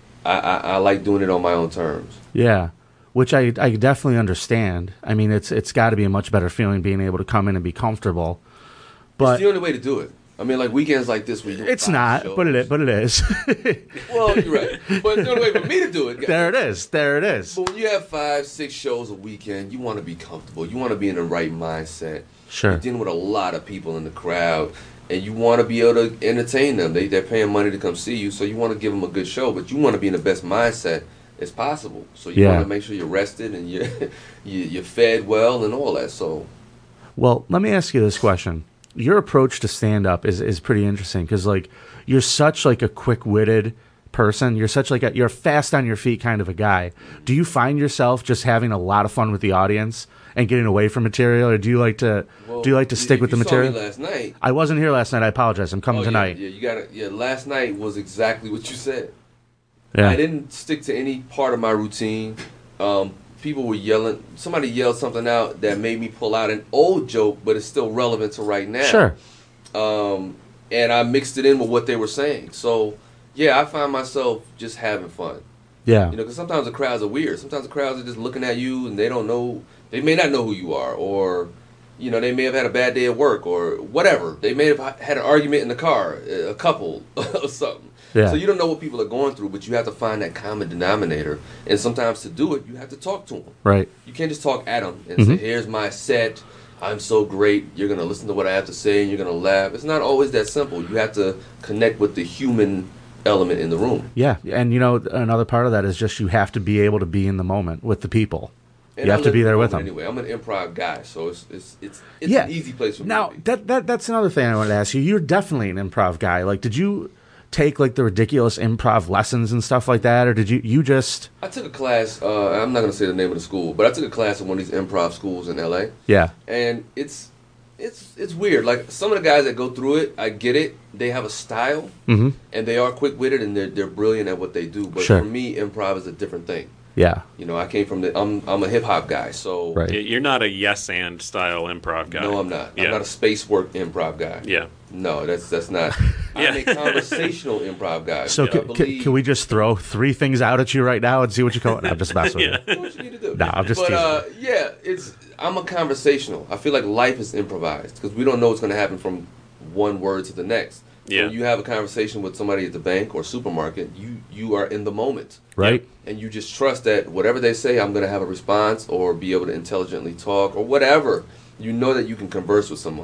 I like doing it on my own terms. Yeah, which I definitely understand. I mean, it's got to be a much better feeling being able to come in and be comfortable. But It's the only way to do it. I mean, like weekends like this, we do it's 5 not. shows. But it is. Well, you're right. But the only way for me to do it. There it is. There it is. But when you have 5-6 shows a weekend, you want to be comfortable. You want to be in the right mindset. Sure. You're dealing with a lot of people in the crowd, and you want to be able to entertain them. They're paying money to come see you, so you want to give them a good show, but you want to be in the best mindset as possible. So you Yeah. want to make sure you're rested and you're fed well and all that. So Well, let me ask you this question. Your approach to stand-up is pretty interesting because, like, you're such, like, a quick-witted person. You're such, like, you're fast on your feet kind of a guy. Do you find yourself just having a lot of fun with the audience and getting away from material, or do you like to stick with the material? You saw me last night. I wasn't here last night. I apologize. I'm coming tonight. Yeah, you got it. Yeah, last night was exactly what you said. Yeah. I didn't stick to any part of my routine. People were yelling. Somebody yelled something out that made me pull out an old joke, but it's still relevant to right now. Sure. And I mixed it in with what they were saying. So, yeah, I find myself just having fun. Yeah. Because sometimes the crowds are weird. Sometimes the crowds are just looking at you and they don't know. They may not know who you are, or they may have had a bad day at work, or whatever. They may have had an argument in the car, a couple or something. Yeah. So you don't know what people are going through, but you have to find that common denominator. And sometimes to do it, you have to talk to them. Right. You can't just talk at them and say, here's my set. I'm so great. You're going to listen to what I have to say and you're going to laugh. It's not always that simple. You have to connect with the human element in the room. Yeah. And, another part of that is just you have to be able to be in the moment with the people. And You I have to live be in there the with moment them. Anyway, I'm an improv guy, so it's Yeah. an easy place for me Now, to be. that's another thing I wanted to ask you. You're definitely an improv guy. Like, did you take, like, the ridiculous improv lessons and stuff like that, or did you just... I took a class, I'm not going to say the name of the school, but I took a class at one of these improv schools in L.A., Yeah. and it's weird. Like, some of the guys that go through it, I get it. They have a style, Mm-hmm. and they are quick-witted, and they're brilliant at what they do. But Sure. for me, improv is a different thing. Yeah. I came from I'm a hip-hop guy, so... Right. You're not a yes and style improv guy. No, I'm not. Yeah. I'm not a space work improv guy. Yeah. No, that's not. Yeah. I'm a conversational improv guy. So I believe- can we just throw 3 things out at you right now and see what you come... No, I'm just messing with you. Do what you need to do. No, I'm just But yeah, I'm a conversational. I feel like life is improvised because we don't know what's going to happen from one word to the next. Yeah. When you have a conversation with somebody at the bank or supermarket, you are in the moment. Right? And you just trust that whatever they say, I'm going to have a response or be able to intelligently talk or whatever. You know that you can converse with someone.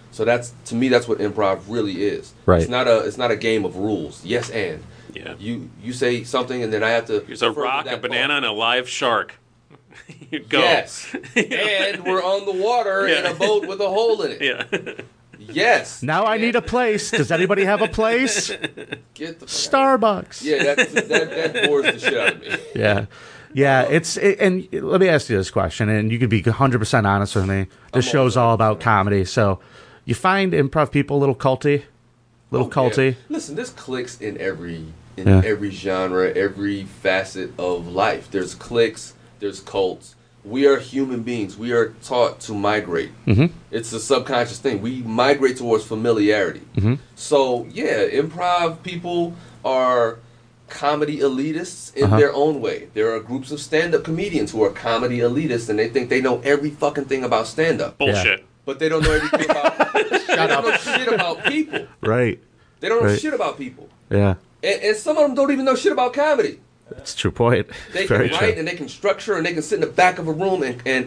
So that's, to me, that's what improv really is. Right. It's not a game of rules. Yes, and Yeah. you say something and then I have to. Here's a refer to rock, that a banana, thought. and a live shark. You go. Yes, and we're on the water in Yeah. a boat with a hole in it. Yeah. Yes. Now I need a place. Does anybody have a place? Get the fuck out. Starbucks. Yeah, that bores the shit out of me. Yeah. Yeah, and let me ask you this question, and you could be 100% honest with me. This I'm show's always all about 100% comedy, so you find improv people a little culty? Yeah. Listen, there's cliques in every Yeah. every genre, every facet of life. There's cliques, there's cults. We are human beings. We are taught to migrate. Mm-hmm. It's a subconscious thing. We migrate towards familiarity. Mm-hmm. So yeah, improv people are comedy elitists in their own way. There are groups of stand-up comedians who are comedy elitists, and they think they know every fucking thing about stand-up, Bullshit. but they don't know everything about. They don't know shit about people. Right. They don't know Right. shit about people. Yeah. And some of them don't even know shit about comedy. That's a true point. They Very can write true. and they can structure and they can sit in the back of a room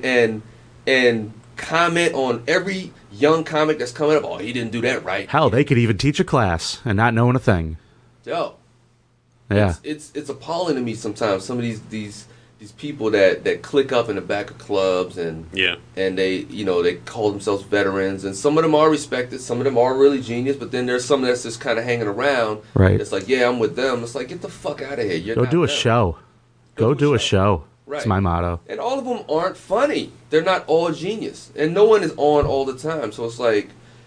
and comment on every young comic that's coming up. Oh, he didn't do that right. Hell, they could even teach a class and not knowing a thing. Yo, Yeah. it's appalling to me sometimes. Some of these people that click up in the back of clubs and Yeah. they they call themselves veterans, and some of them are respected, some of them are really genius, but then there's some that's just kind of hanging around. Right. It's like, yeah, I'm with them. It's like, get the fuck out of here. You're Go not do a them. show. Go do a show. That's Right. my motto. And all of them aren't funny. They're not all genius, and no one is on all the time. So it's like,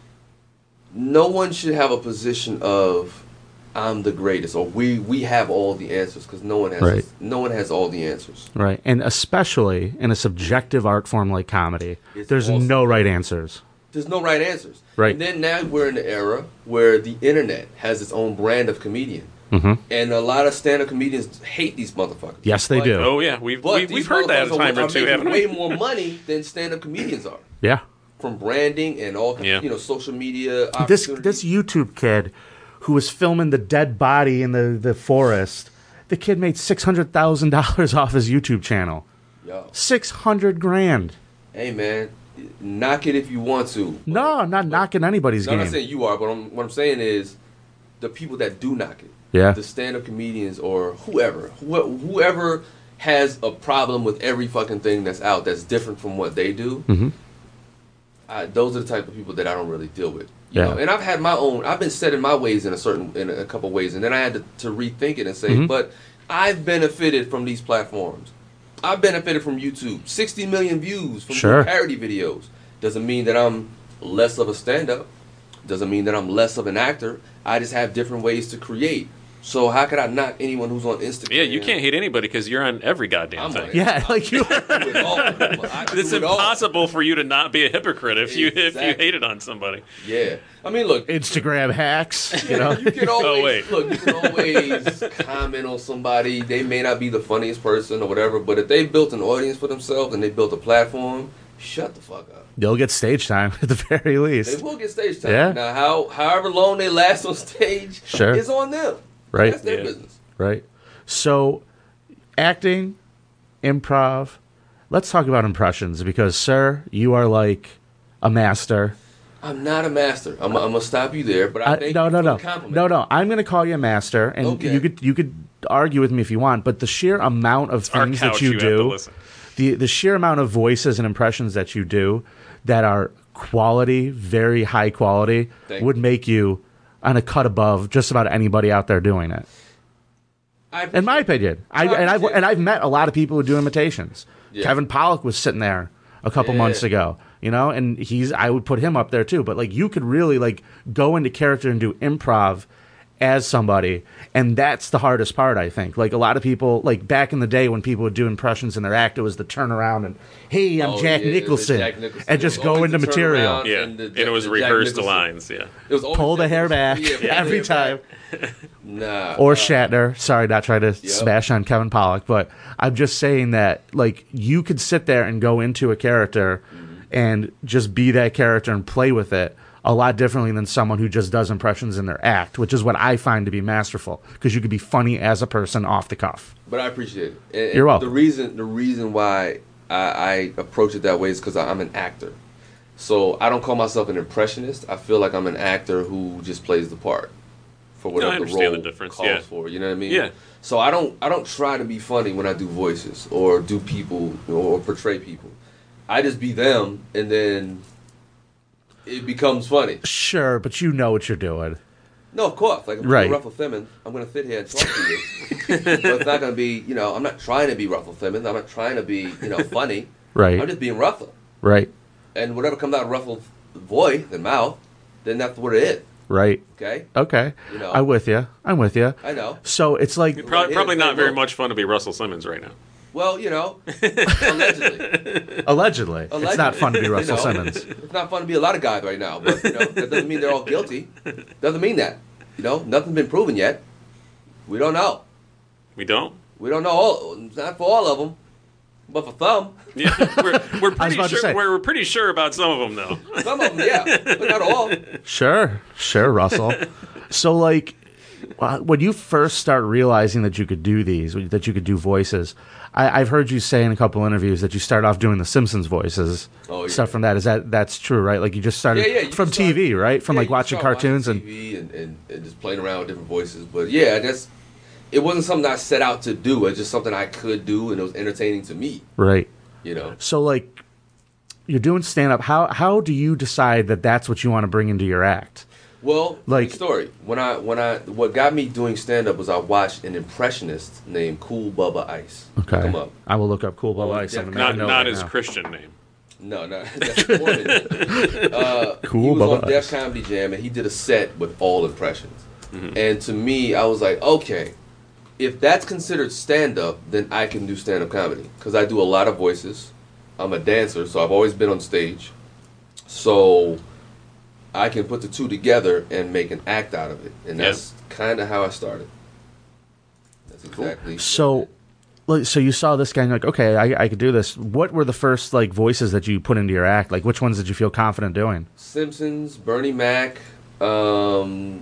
no one should have a position of I'm the greatest or we have all the answers, because no one has Right. no one has all the answers. Right. And especially in a subjective art form like comedy, It's there's awesome. no right answers. There's no right answers. Right. And then now we're in the era where the internet has its own brand of comedian. Mm-hmm. And a lot of stand-up comedians hate these motherfuckers. Yes, they But- do. Oh, yeah. We've these heard that a motherfuckers time or are two, making haven't way we? more money than stand-up comedians are. Yeah. From branding and all, Yeah. social media This opportunities. YouTube kid who was filming the dead body in the forest, the kid made $600,000 off his YouTube channel. Yo, 600 grand. hey man, knock it if you want to. No, I'm not knocking anybody's No, I'm game. not saying you are, but what I'm saying is the people that do knock it. Yeah. The stand-up comedians or whoever has a problem with every fucking thing that's out that's different from what they do. Mhm. Those are the type of people that I don't really deal with. You Yeah. know? And I've had my own. I've been set in my ways in a couple ways, and then I had to rethink it and say, Mhm. but I've benefited from these platforms. I've benefited from YouTube. 60 million views from Sure. parody videos. Doesn't mean that I'm less of a stand-up. Doesn't mean that I'm less of an actor. I just have different ways to create. So how could I knock anyone who's on Instagram? Yeah, you can't hate anybody because you're on every goddamn I'm thing. on it. Yeah, like you. I do it all. I do It's it all. impossible for you to not be a hypocrite if you Exactly. hated on somebody. Yeah. I mean, look. Instagram hacks, you know. You can always, Oh, wait. look, you can always comment on somebody. They may not be the funniest person or whatever, but if they built an audience for themselves and they built a platform, shut the fuck up. They'll get stage time at the very They least. will get stage time. Yeah. Now, however long they last on stage Sure. is on them. Right. That's their Yeah. business. Right. So, acting, improv. Let's talk about impressions because, sir, you are like a master. I'm not a master. I'm gonna stop you there, but I think no. the compliment. No. I'm going to call you a master, and Okay. you could argue with me if you want. But the sheer amount of Our things couch, that you have to do, listen. the sheer amount of voices and impressions that you do, that are quality, very high quality, Thank would you. make you on a cut above just about anybody out there doing it. In my opinion, I've met a lot of people who do imitations. Yeah. Kevin Pollak was sitting there a couple Yeah. months ago, you know, and I would put him up there too. But like, you could really like go into character and do improv as somebody, and that's the hardest part, I think. Like a lot of people, like back in the day when people would do impressions in their act, it was the turn around and, hey, I'm Jack yeah, Nicholson, Jack Nicholson. and It just was go always into the material. turnaround. Yeah, And and the it was Jack rehearsed Nicholson. lines. Yeah, It was always Pull the Jack hair back Nicholson. Yeah, every pull the hair time. back. Nah. Or Shatner. Sorry, not trying to smash on Kevin Pollak, but I'm just saying that like you could sit there and go into a character and just be that character and play with it a lot differently than someone who just does impressions in their act, which is what I find to be masterful because you could be funny as a person off the cuff. But I appreciate it. And You're welcome. The reason why I approach it that way is because I'm an actor. So I don't call myself an impressionist. I feel like I'm an actor who just plays the part for I whatever the understand role the difference, calls yeah. for. You know what I mean? Yeah. So I don't try to be funny when I do voices or do people or portray people. I just be them, and then it becomes funny. Sure, but you know what you're doing. No, of course. Like, if I'm Right. gonna ruffle feminine, I'm gonna sit here and talk to you. But it's not gonna be, I'm not trying to be ruffle feminine. I'm not trying to be, funny. Right. I'm just being ruffle. Right. And whatever comes out of ruffle's voice and mouth, then that's what it is. Right. Okay? Okay. I'm with you. I know. So it's like Probably not very much fun to be Russell Simmons right now. Well, allegedly. allegedly. It's not fun to be Russell Simmons. It's not fun to be a lot of guys right now, but that doesn't mean they're all guilty. Doesn't mean that. Nothing's been proven yet. We don't know. We don't? We don't know all. Not for all of them, but for some. Yeah, we're I was pretty about to sure. say. We're pretty sure about some of them, though. Some of them, yeah, but not all. Sure, Russell. So, like, when you first start realizing that you could do these, that you could do voices, I've heard you say in a couple interviews that you start off doing the Simpsons voices, stuff from that. That's true, right? Like you just started from TV, right? From like watching cartoons and TV and just playing around with different voices. But yeah, it wasn't something I set out to do. It's just something I could do, and it was entertaining to me. Right. So like, you're doing stand up. How do you decide that that's what you want to bring into your act? Well, like story. What got me doing stand up was I watched an impressionist named Cool Bubba Ice. Okay. Come up. I will look up Cool Bubba Ice. Not his Christian name. No, that's Mormon. Cool he was Bubba on Def Ice. Comedy Jam, and he did a set with all impressions. Mm-hmm. And to me, I was like, okay, if that's considered stand-up, then I can do stand-up comedy. Because I do a lot of voices. I'm a dancer, so I've always been on stage. So I can put the two together and make an act out of it. And that's kind of how I started. That's exactly. So you saw this guy and you're like, okay, I could do this. What were the first like voices that you put into your act? Like, which ones did you feel confident doing? Simpsons, Bernie Mac, Tony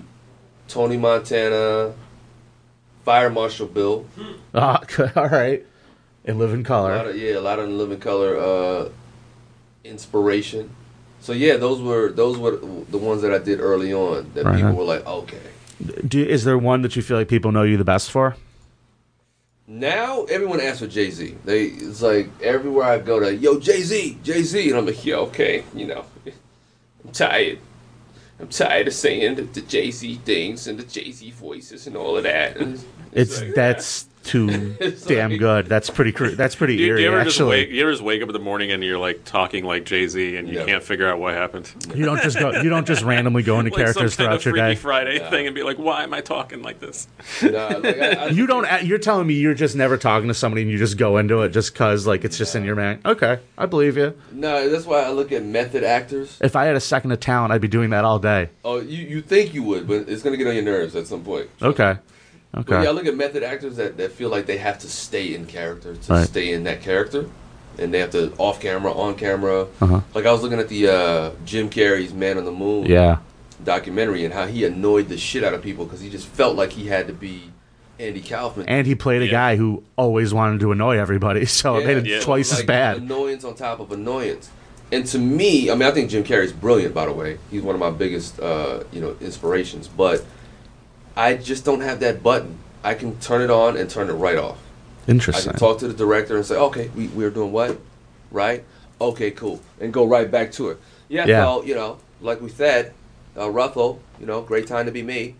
Montana, Fire Marshal Bill. All right. In Living Color. A lot of Living Color inspiration. So yeah, those were the ones that I did early on that people were like, okay. Is there one that you feel like people know you the best for? Now everyone asks for Jay-Z. It's like everywhere I go, yo, Jay-Z, and I'm like, yo, okay, I'm tired. I'm tired of saying the Jay-Z things and the Jay-Z voices and all of that. And that's too damn good. That's pretty eerie. Do you ever actually, you ever just wake up in the morning and you're like talking like Jay-Z and you can't figure out what happened? You don't just randomly go into Like characters some kind throughout of your Freaky day. Friday thing and be like, why am I talking like this? You don't. You're telling me you're just never talking to somebody and you just go into it just because like it's just in your mind. Okay, I believe you. No, that's why I look at method actors. If I had a second of talent, I'd be doing that all day. Oh, you think you would, but it's gonna get on your nerves at some point. Okay. But yeah, I look at method actors that feel like they have to stay in character stay in that character, and they have to off camera, on camera. Like I was looking at the Jim Carrey's Man on the Moon documentary and how he annoyed the shit out of people because he just felt like he had to be Andy Kaufman. And he played a guy who always wanted to annoy everybody, so it made it twice as bad. Annoyance on top of annoyance. And to me, I think Jim Carrey's brilliant, by the way. He's one of my biggest, inspirations. But I just don't have that button. I can turn it on and turn it right off. Interesting. I can talk to the director and say, okay, we're doing what? Right? Okay, cool. And go right back to it. Yeah. So, like we said, Russell, great time to be me.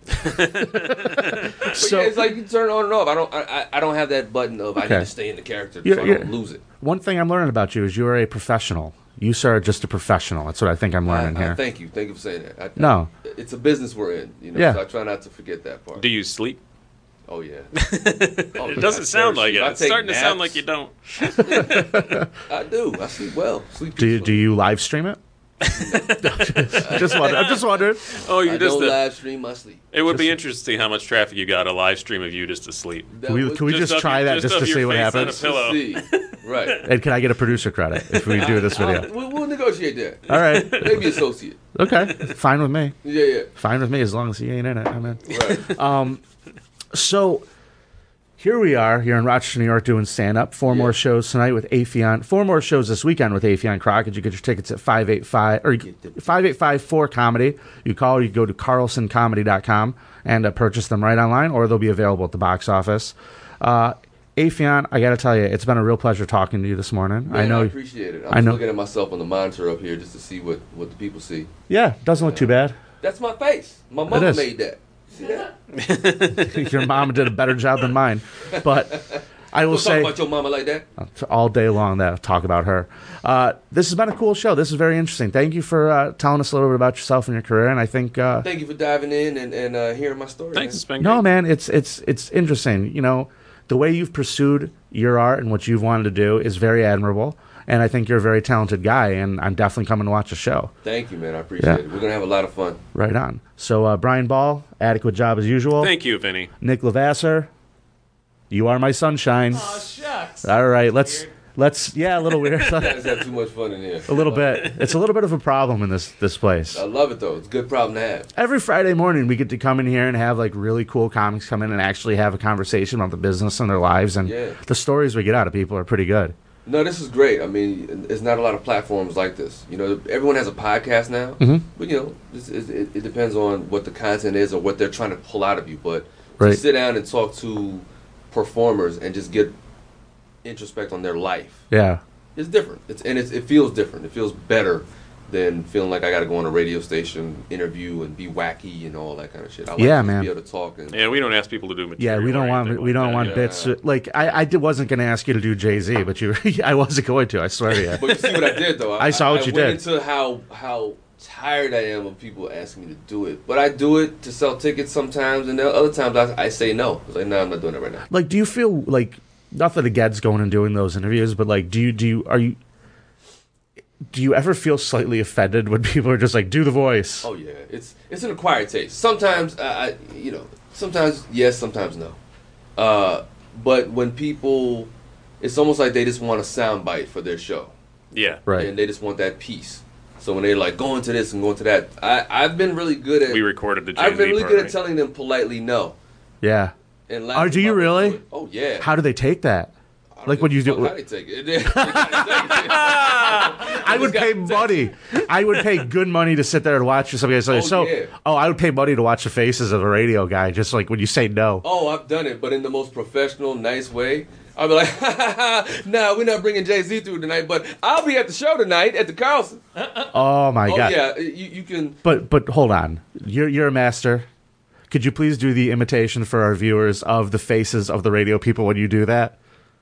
So it's like you turn it on and off. I don't have that button of I need to stay in the character so I don't lose it. One thing I'm learning about you is you're a professional. You, sir, are just a professional. That's what I think I'm learning here. Thank you. Thank you for saying that. No. It's a business we're in, so I try not to forget that part. Do you sleep? Oh, yeah. It doesn't sound like it. It's starting to sound like you don't. I do. I sleep well. Do you live stream it? I'm just wondering. Oh, I don't live stream my sleep. It would be interesting how much traffic you got a live stream of you just asleep. Can we just try that just to see what happens? Right. And can I get a producer credit if we do this video? We'll negotiate that. All right. Maybe associate. Okay. Fine with me. Yeah. Fine with me as long as he ain't in it. I'm in. Right. So here we are here in Rochester, New York, doing stand-up. Four more shows tonight with Afion. 4 more shows this weekend with Afion Crockett. You get your tickets at 585 Comedy. You call or you go to carlsoncomedy.com and purchase them right online, or they'll be available at the box office. Afion, I got to tell you, it's been a real pleasure talking to you this morning. Man, I appreciate it. I'm looking at myself on the monitor up here just to see what the people see. Yeah, doesn't look too bad. That's my face. My mama made that. See that? Your mom did a better job than mine. But I will say... talk about your mama like that? All day long, talk about her. This has been a cool show. This is very interesting. Thank you for telling us a little bit about yourself and your career. And I think... thank you for diving in and hearing my story. Thanks, it's been great. No, man, it's interesting. The way you've pursued your art and what you've wanted to do is very admirable. And I think you're a very talented guy, and I'm definitely coming to watch the show. Thank you, man. I appreciate it. We're going to have a lot of fun. Right on. So, Brian Ball, adequate job as usual. Thank you, Vinny. Nick Lavasser, you are my sunshine. Oh, shucks. All right, let's a little weird. You guys have too much fun in here. A little bit. It's a little bit of a problem in this place. I love it, though. It's a good problem to have. Every Friday morning, we get to come in here and have, really cool comics come in and actually have a conversation about the business and their lives. And the stories we get out of people are pretty good. No, this is great. I mean, there's not a lot of platforms like this. Everyone has a podcast now. But, it depends on what the content is or what they're trying to pull out of you. But to sit down and talk to performers and just get introspect on their life. Yeah. It's different. It feels different. It feels better than feeling like I got to go on a radio station, interview, and be wacky and all that kind of shit. I like to man. be able to talk. And we don't ask people to do material. Yeah, we don't want bits. I wasn't going to ask you to do Jay-Z, but I wasn't going to. I swear to you. But you see what I did, though. I saw what you did. I went into how tired I am of people asking me to do it. But I do it to sell tickets sometimes, and then other times I say no. I was like, no, I'm not doing it right now. Do you feel nothing against going and doing those interviews, but do you ever feel slightly offended when people are just do the voice? Oh yeah, it's an acquired taste. Sometimes sometimes yes, sometimes no. But when people, it's almost like they just want a soundbite for their show. Yeah, right. And they just want that piece. So when they're going to this and going to that, I've been really good at. We recorded the Jay-Z I've been really part, good at telling them politely no. Yeah. And do you really? Oh yeah. How do they take that? When you do, how they take it? I would pay money. I would pay good money to sit there and watch somebody say I would pay money to watch the faces of a radio guy, just when you say no. Oh, I've done it, but in the most professional, nice way. I'll be like, no, we're not bringing Jay-Z through tonight, but I'll be at the show tonight at the Carlson. Oh my God! Yeah, you can. But hold on, you're a master. Could you please do the imitation for our viewers of the faces of the radio people when you do that?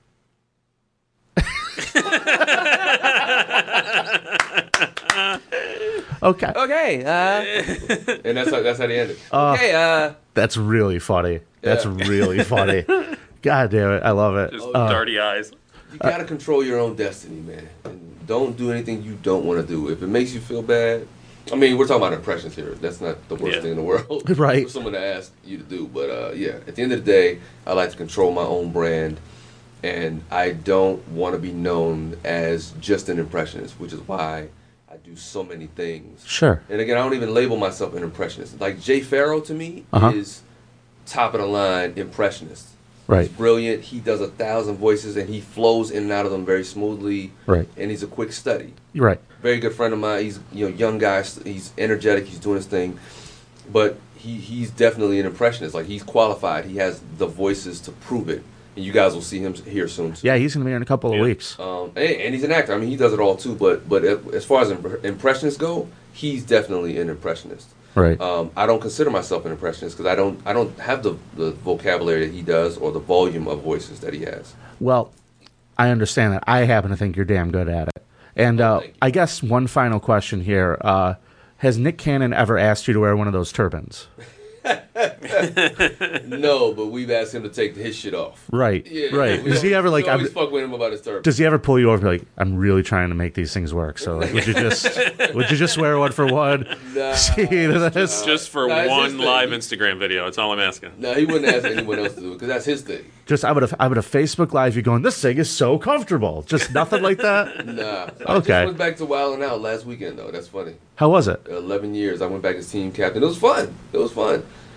Okay. And that's how they end it. Okay. That's really funny. That's really funny. God damn it, I love it. Just darty eyes. You gotta control your own destiny, man. And don't do anything you don't want to do. If it makes you feel bad, I mean, we're talking about impressions here. That's not the worst thing in the world, right? For someone to ask you to do. But at the end of the day, I like to control my own brand. And I don't want to be known as just an impressionist, which is why I do so many things. Sure. And again, I don't even label myself an impressionist. Like Jay Pharoah to me is top of the line impressionist. Right. He's brilliant. He does 1,000 voices and he flows in and out of them very smoothly. Right. And he's a quick study. Right. Very good friend of mine. He's young guy. He's energetic. He's doing his thing. But he's definitely an impressionist. He's qualified. He has the voices to prove it. And you guys will see him here soon, too. Yeah, he's going to be here in a couple of weeks. And he's an actor. I mean, he does it all, too. But as far as impressionists go, he's definitely an impressionist. Right. I don't consider myself an impressionist because I don't have the vocabulary that he does or the volume of voices that he has. Well, I understand that. I happen to think you're damn good at it. And I guess one final question here. Has Nick Cannon ever asked you to wear one of those turbans? No, but we've asked him to take his shit off. Right, yeah, right. Does he ever we always fuck with him about his turban? Does he ever pull you over and be like, "I'm really trying to make these things work"? So would you just wear one for one? Just for one live Instagram video. That's all I'm asking. No, he wouldn't ask anyone else to do it because that's his thing. I would have Facebook Live you going, "This thing is so comfortable." Just nothing like that. Nah. I just went back to Wild 'N Out last weekend though. That's funny. How was it? 11 years. I went back as team captain. It was fun.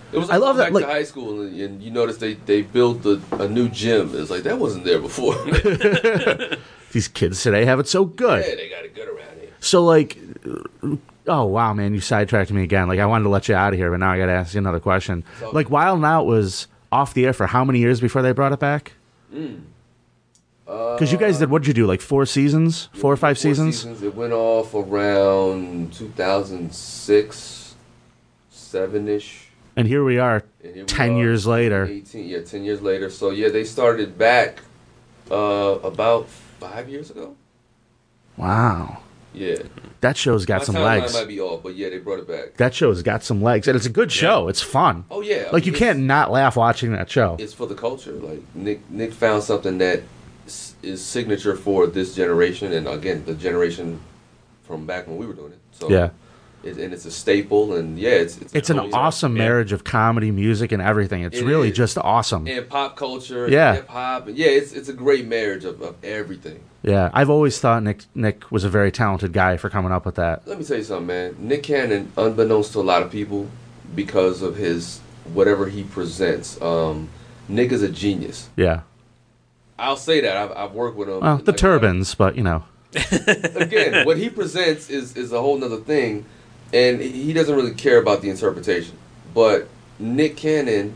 It was I love that, back like- to high school, and you notice they built a new gym. It's like that wasn't there before. These kids today have it so good. Yeah, they got it good around here. So, like, oh, wow, man, you sidetracked me again. Like, I wanted to let you out of here, but now I got to ask you another question. So- Like, Wild 'N Out was off the air for how many years before they brought it back? Because you guys did, what'd you do, like 4 seasons? 4 or 5 seasons? It went off around 2006, 7-ish. And here we are, And here we 10 are, years later. 10 years later. So, yeah, they started back about 5 years ago. Wow. Yeah. That show's got My some timeline legs. might be off, but yeah, they brought it back. That show's got some legs. And it's a good show. It's fun. Oh, yeah. I Like, you mean, can't not laugh watching that show. It's for the culture. Like, Nick found something that is signature for this generation, and again, the generation from back when we were doing it. So Yeah. and it's a staple, and yeah, It's an totally- awesome Yeah. marriage of comedy, music, and everything. It's It really is. just awesome. and pop culture, and Yeah. hip hop, and yeah, it's a great marriage of everything. Yeah, I've always thought Nick was a very talented guy for coming up with that. Let me tell you something, man. Nick Cannon, unbeknownst to a lot of people, because of his whatever he presents, Nick is a genius. Yeah. I'll say that. I've worked with him. Well, the like, turbans, but you know. again, what he presents is a whole nother thing, and he doesn't really care about the interpretation. But Nick Cannon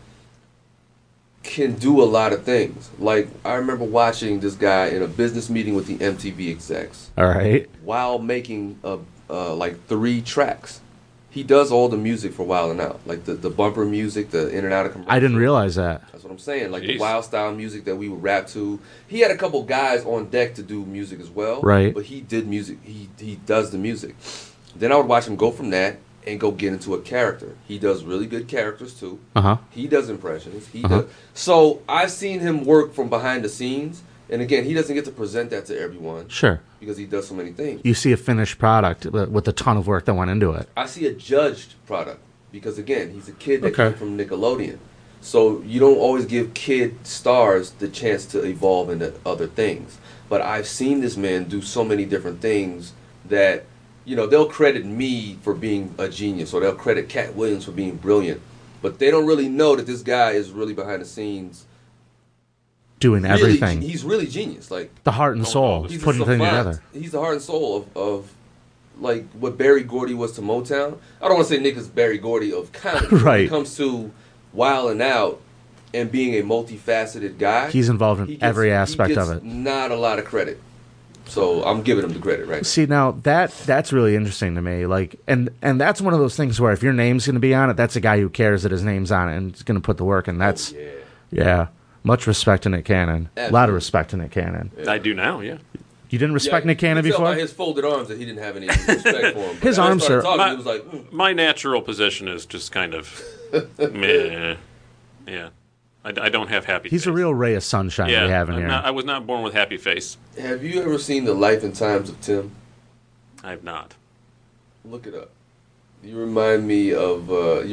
can do a lot of things. Like, I remember watching this guy in a business meeting with the MTV execs All right. while making like 3 tracks. He does all the music for Wild 'N Out, like the bumper music, the in and out of commercials. I didn't realize that. That's what I'm saying. Like Jeez. the wild style music that we would rap to. He had a couple guys on deck to do music as well. Right. But he did music. He does the music. Then I would watch him go from that and go get into a character. He does really good characters too. Uh-huh. He does impressions. He Uh-huh. does. So I've seen him work from behind the scenes. And again, he doesn't get to present that to everyone Sure. because he does so many things. You see a finished product with a ton of work that went into it. I see a judged product because again, he's a kid that Okay. came from Nickelodeon. So you don't always give kid stars the chance to evolve into other things. But I've seen this man do so many different things that, you know, they'll credit me for being a genius or they'll credit Cat Williams for being brilliant. But they don't really know that this guy is really behind the scenes. Doing Really, everything. he's really genius. Like, The heart and soul. He's he's Putting a things savant. together. He's the heart and soul of like what Barry Gordy was to Motown. I don't want to say Nick is Barry Gordy of comedy. When Right. it comes to Wild 'N Out and being a multifaceted guy, He's involved in he gets- every he aspect gets of it. Not a lot of credit. So I'm giving him the credit, right? See, now that's really interesting to me. Like, and that's one of those things where if your name's going to be on it, that's a guy who cares that his name's on it and is going to put the work. And that's Oh, yeah. yeah, much respect to Nick Cannon. A lot Absolutely. of respect to Nick Cannon. I do now, yeah. You didn't respect Yeah, Nick Cannon you can tell before? by his folded arms that he didn't have any respect for him. But His as I arms started are- talking, he was like, My natural position is just kind of meh. Yeah. I don't have happy He's face. a real ray of sunshine yeah, we have in here. I was not born with happy face. Have you ever seen The Life and Times of Tim? I have not. Look it up. You remind me of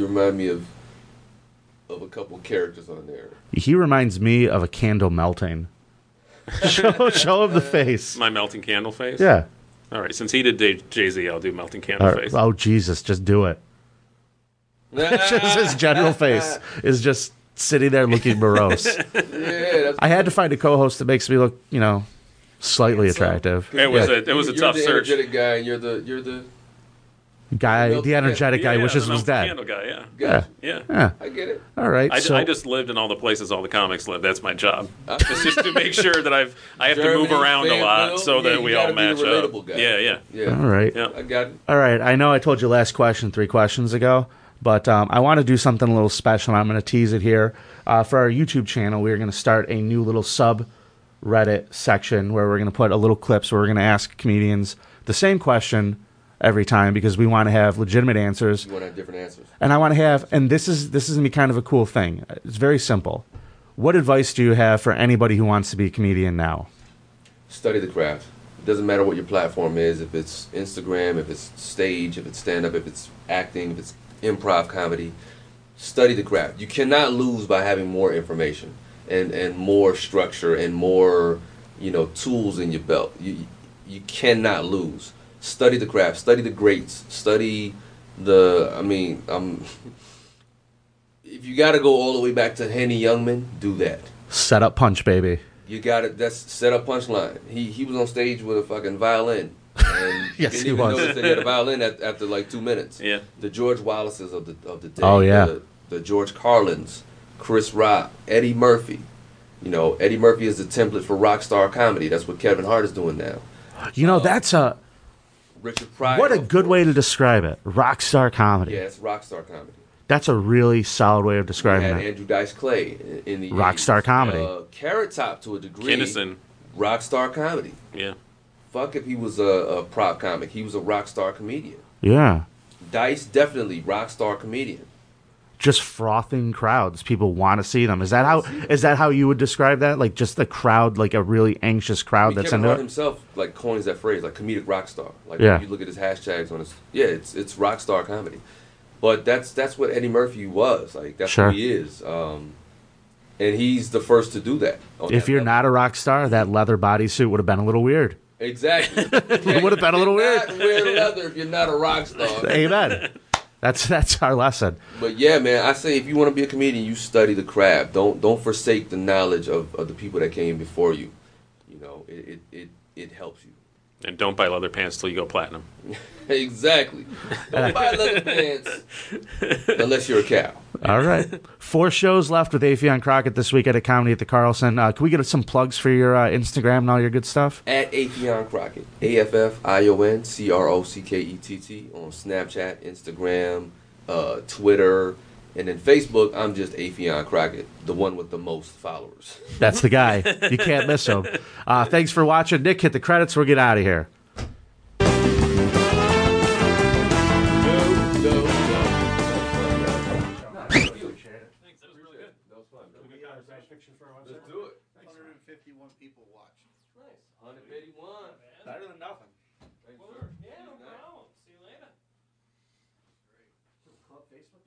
a couple characters on there. He reminds me of a candle melting. show him the face. My melting candle face? Yeah. All right, since he did Jay-Z, I'll do melting candle All right. face. Oh Jesus, just do it. Just his general face is just sitting there looking morose. Yeah, that's I had to find a co-host that makes me look, slightly attractive. It was Yeah. a you're tough the search. energetic guy, and you're the Guy, the energetic guy Yeah, wishes the was melting dead. candle guy, yeah. guy. Yeah. Yeah. I get it. All right. I just lived in all the places all the comics live. That's my job. I- It's just to make sure that I have to Germany, move around a lot Fayetteville, so yeah, that you we all gotta be the match up. relatable guy. Yeah. Yeah. All right. Yeah. I got it. All right. I know I told you last question 3 questions ago, but I want to do something a little special. I'm going to tease it here. For our YouTube channel, we're going to start a new little subreddit section where we're going to put a little clips where we're going to ask comedians the same question every time because we want to have legitimate answers. You want to have different answers. And I want to have, and this is going to be kind of a cool thing. It's very simple. What advice do you have for anybody who wants to be a comedian now? Study the craft. It doesn't matter what your platform is, if it's Instagram, if it's stage, if it's stand-up, if it's acting, if it's improv comedy. Study the craft. You cannot lose by having more information and more structure and more, tools in your belt. You cannot lose. Study the craft. Study the greats. Study if you got to go all the way back to Henny Youngman, do that. Set up punch, baby. You got it. That's set up punchline. He was on stage with a fucking violin. And Yes, didn't he even was. notice that he had a violin after like 2 minutes. Yeah. The George Wallaces of the day. Oh, yeah. The George Carlins, Chris Rock, Eddie Murphy. You know, Eddie Murphy is the template for rock star comedy. That's what Kevin Hart is doing now. You know, that's a Richard Pryor. what a of good course. way to describe it. Rock star comedy. Yeah, it's rock star comedy. That's a really solid way of We describing had it. Andrew Dice Clay in the Rock star 80s. comedy. Carrot Top to a degree. Kinnison. Rock star comedy. Yeah. Fuck if he was a prop comic. He was a rock star comedian. Yeah. Dice definitely rock star comedian. Just frothing crowds. People want to see them. Is that how you would describe that? Like just the crowd, like a really anxious crowd that's Kevin into Hart it? himself like coins that phrase, like comedic rock star. Like Yeah. if you look at his hashtags on his, it's rock star comedy. But that's what Eddie Murphy was. Like that's Sure. who he is. And he's the first to do that. on If that you're level. not a rock star, that leather bodysuit would have been a little weird. Exactly. It would have been a little weird. Not wear leather if you're not a rock star. Amen. That's our lesson. But yeah, man, I say if you want to be a comedian, you study the craft. Don't forsake the knowledge of the people that came before you. You know, it helps you. And don't buy leather pants till you go platinum. Exactly. Don't buy leather pants unless you're a cow. All right. 4 shows left with Afion Crockett this week at a comedy at the Carlson. Can we get some plugs for your Instagram and all your good stuff? At Afion Crockett, AFFION on Snapchat, Instagram, Twitter, and then Facebook. I'm just Afion Crockett, the one with the most followers. That's the guy. You can't miss him. Thanks for watching. Nick, hit the credits. We'll get out of here. Let's do it. 151 people watched. Nice. 181. Better than nothing. Yeah, no problem. See you later. Club Facebook.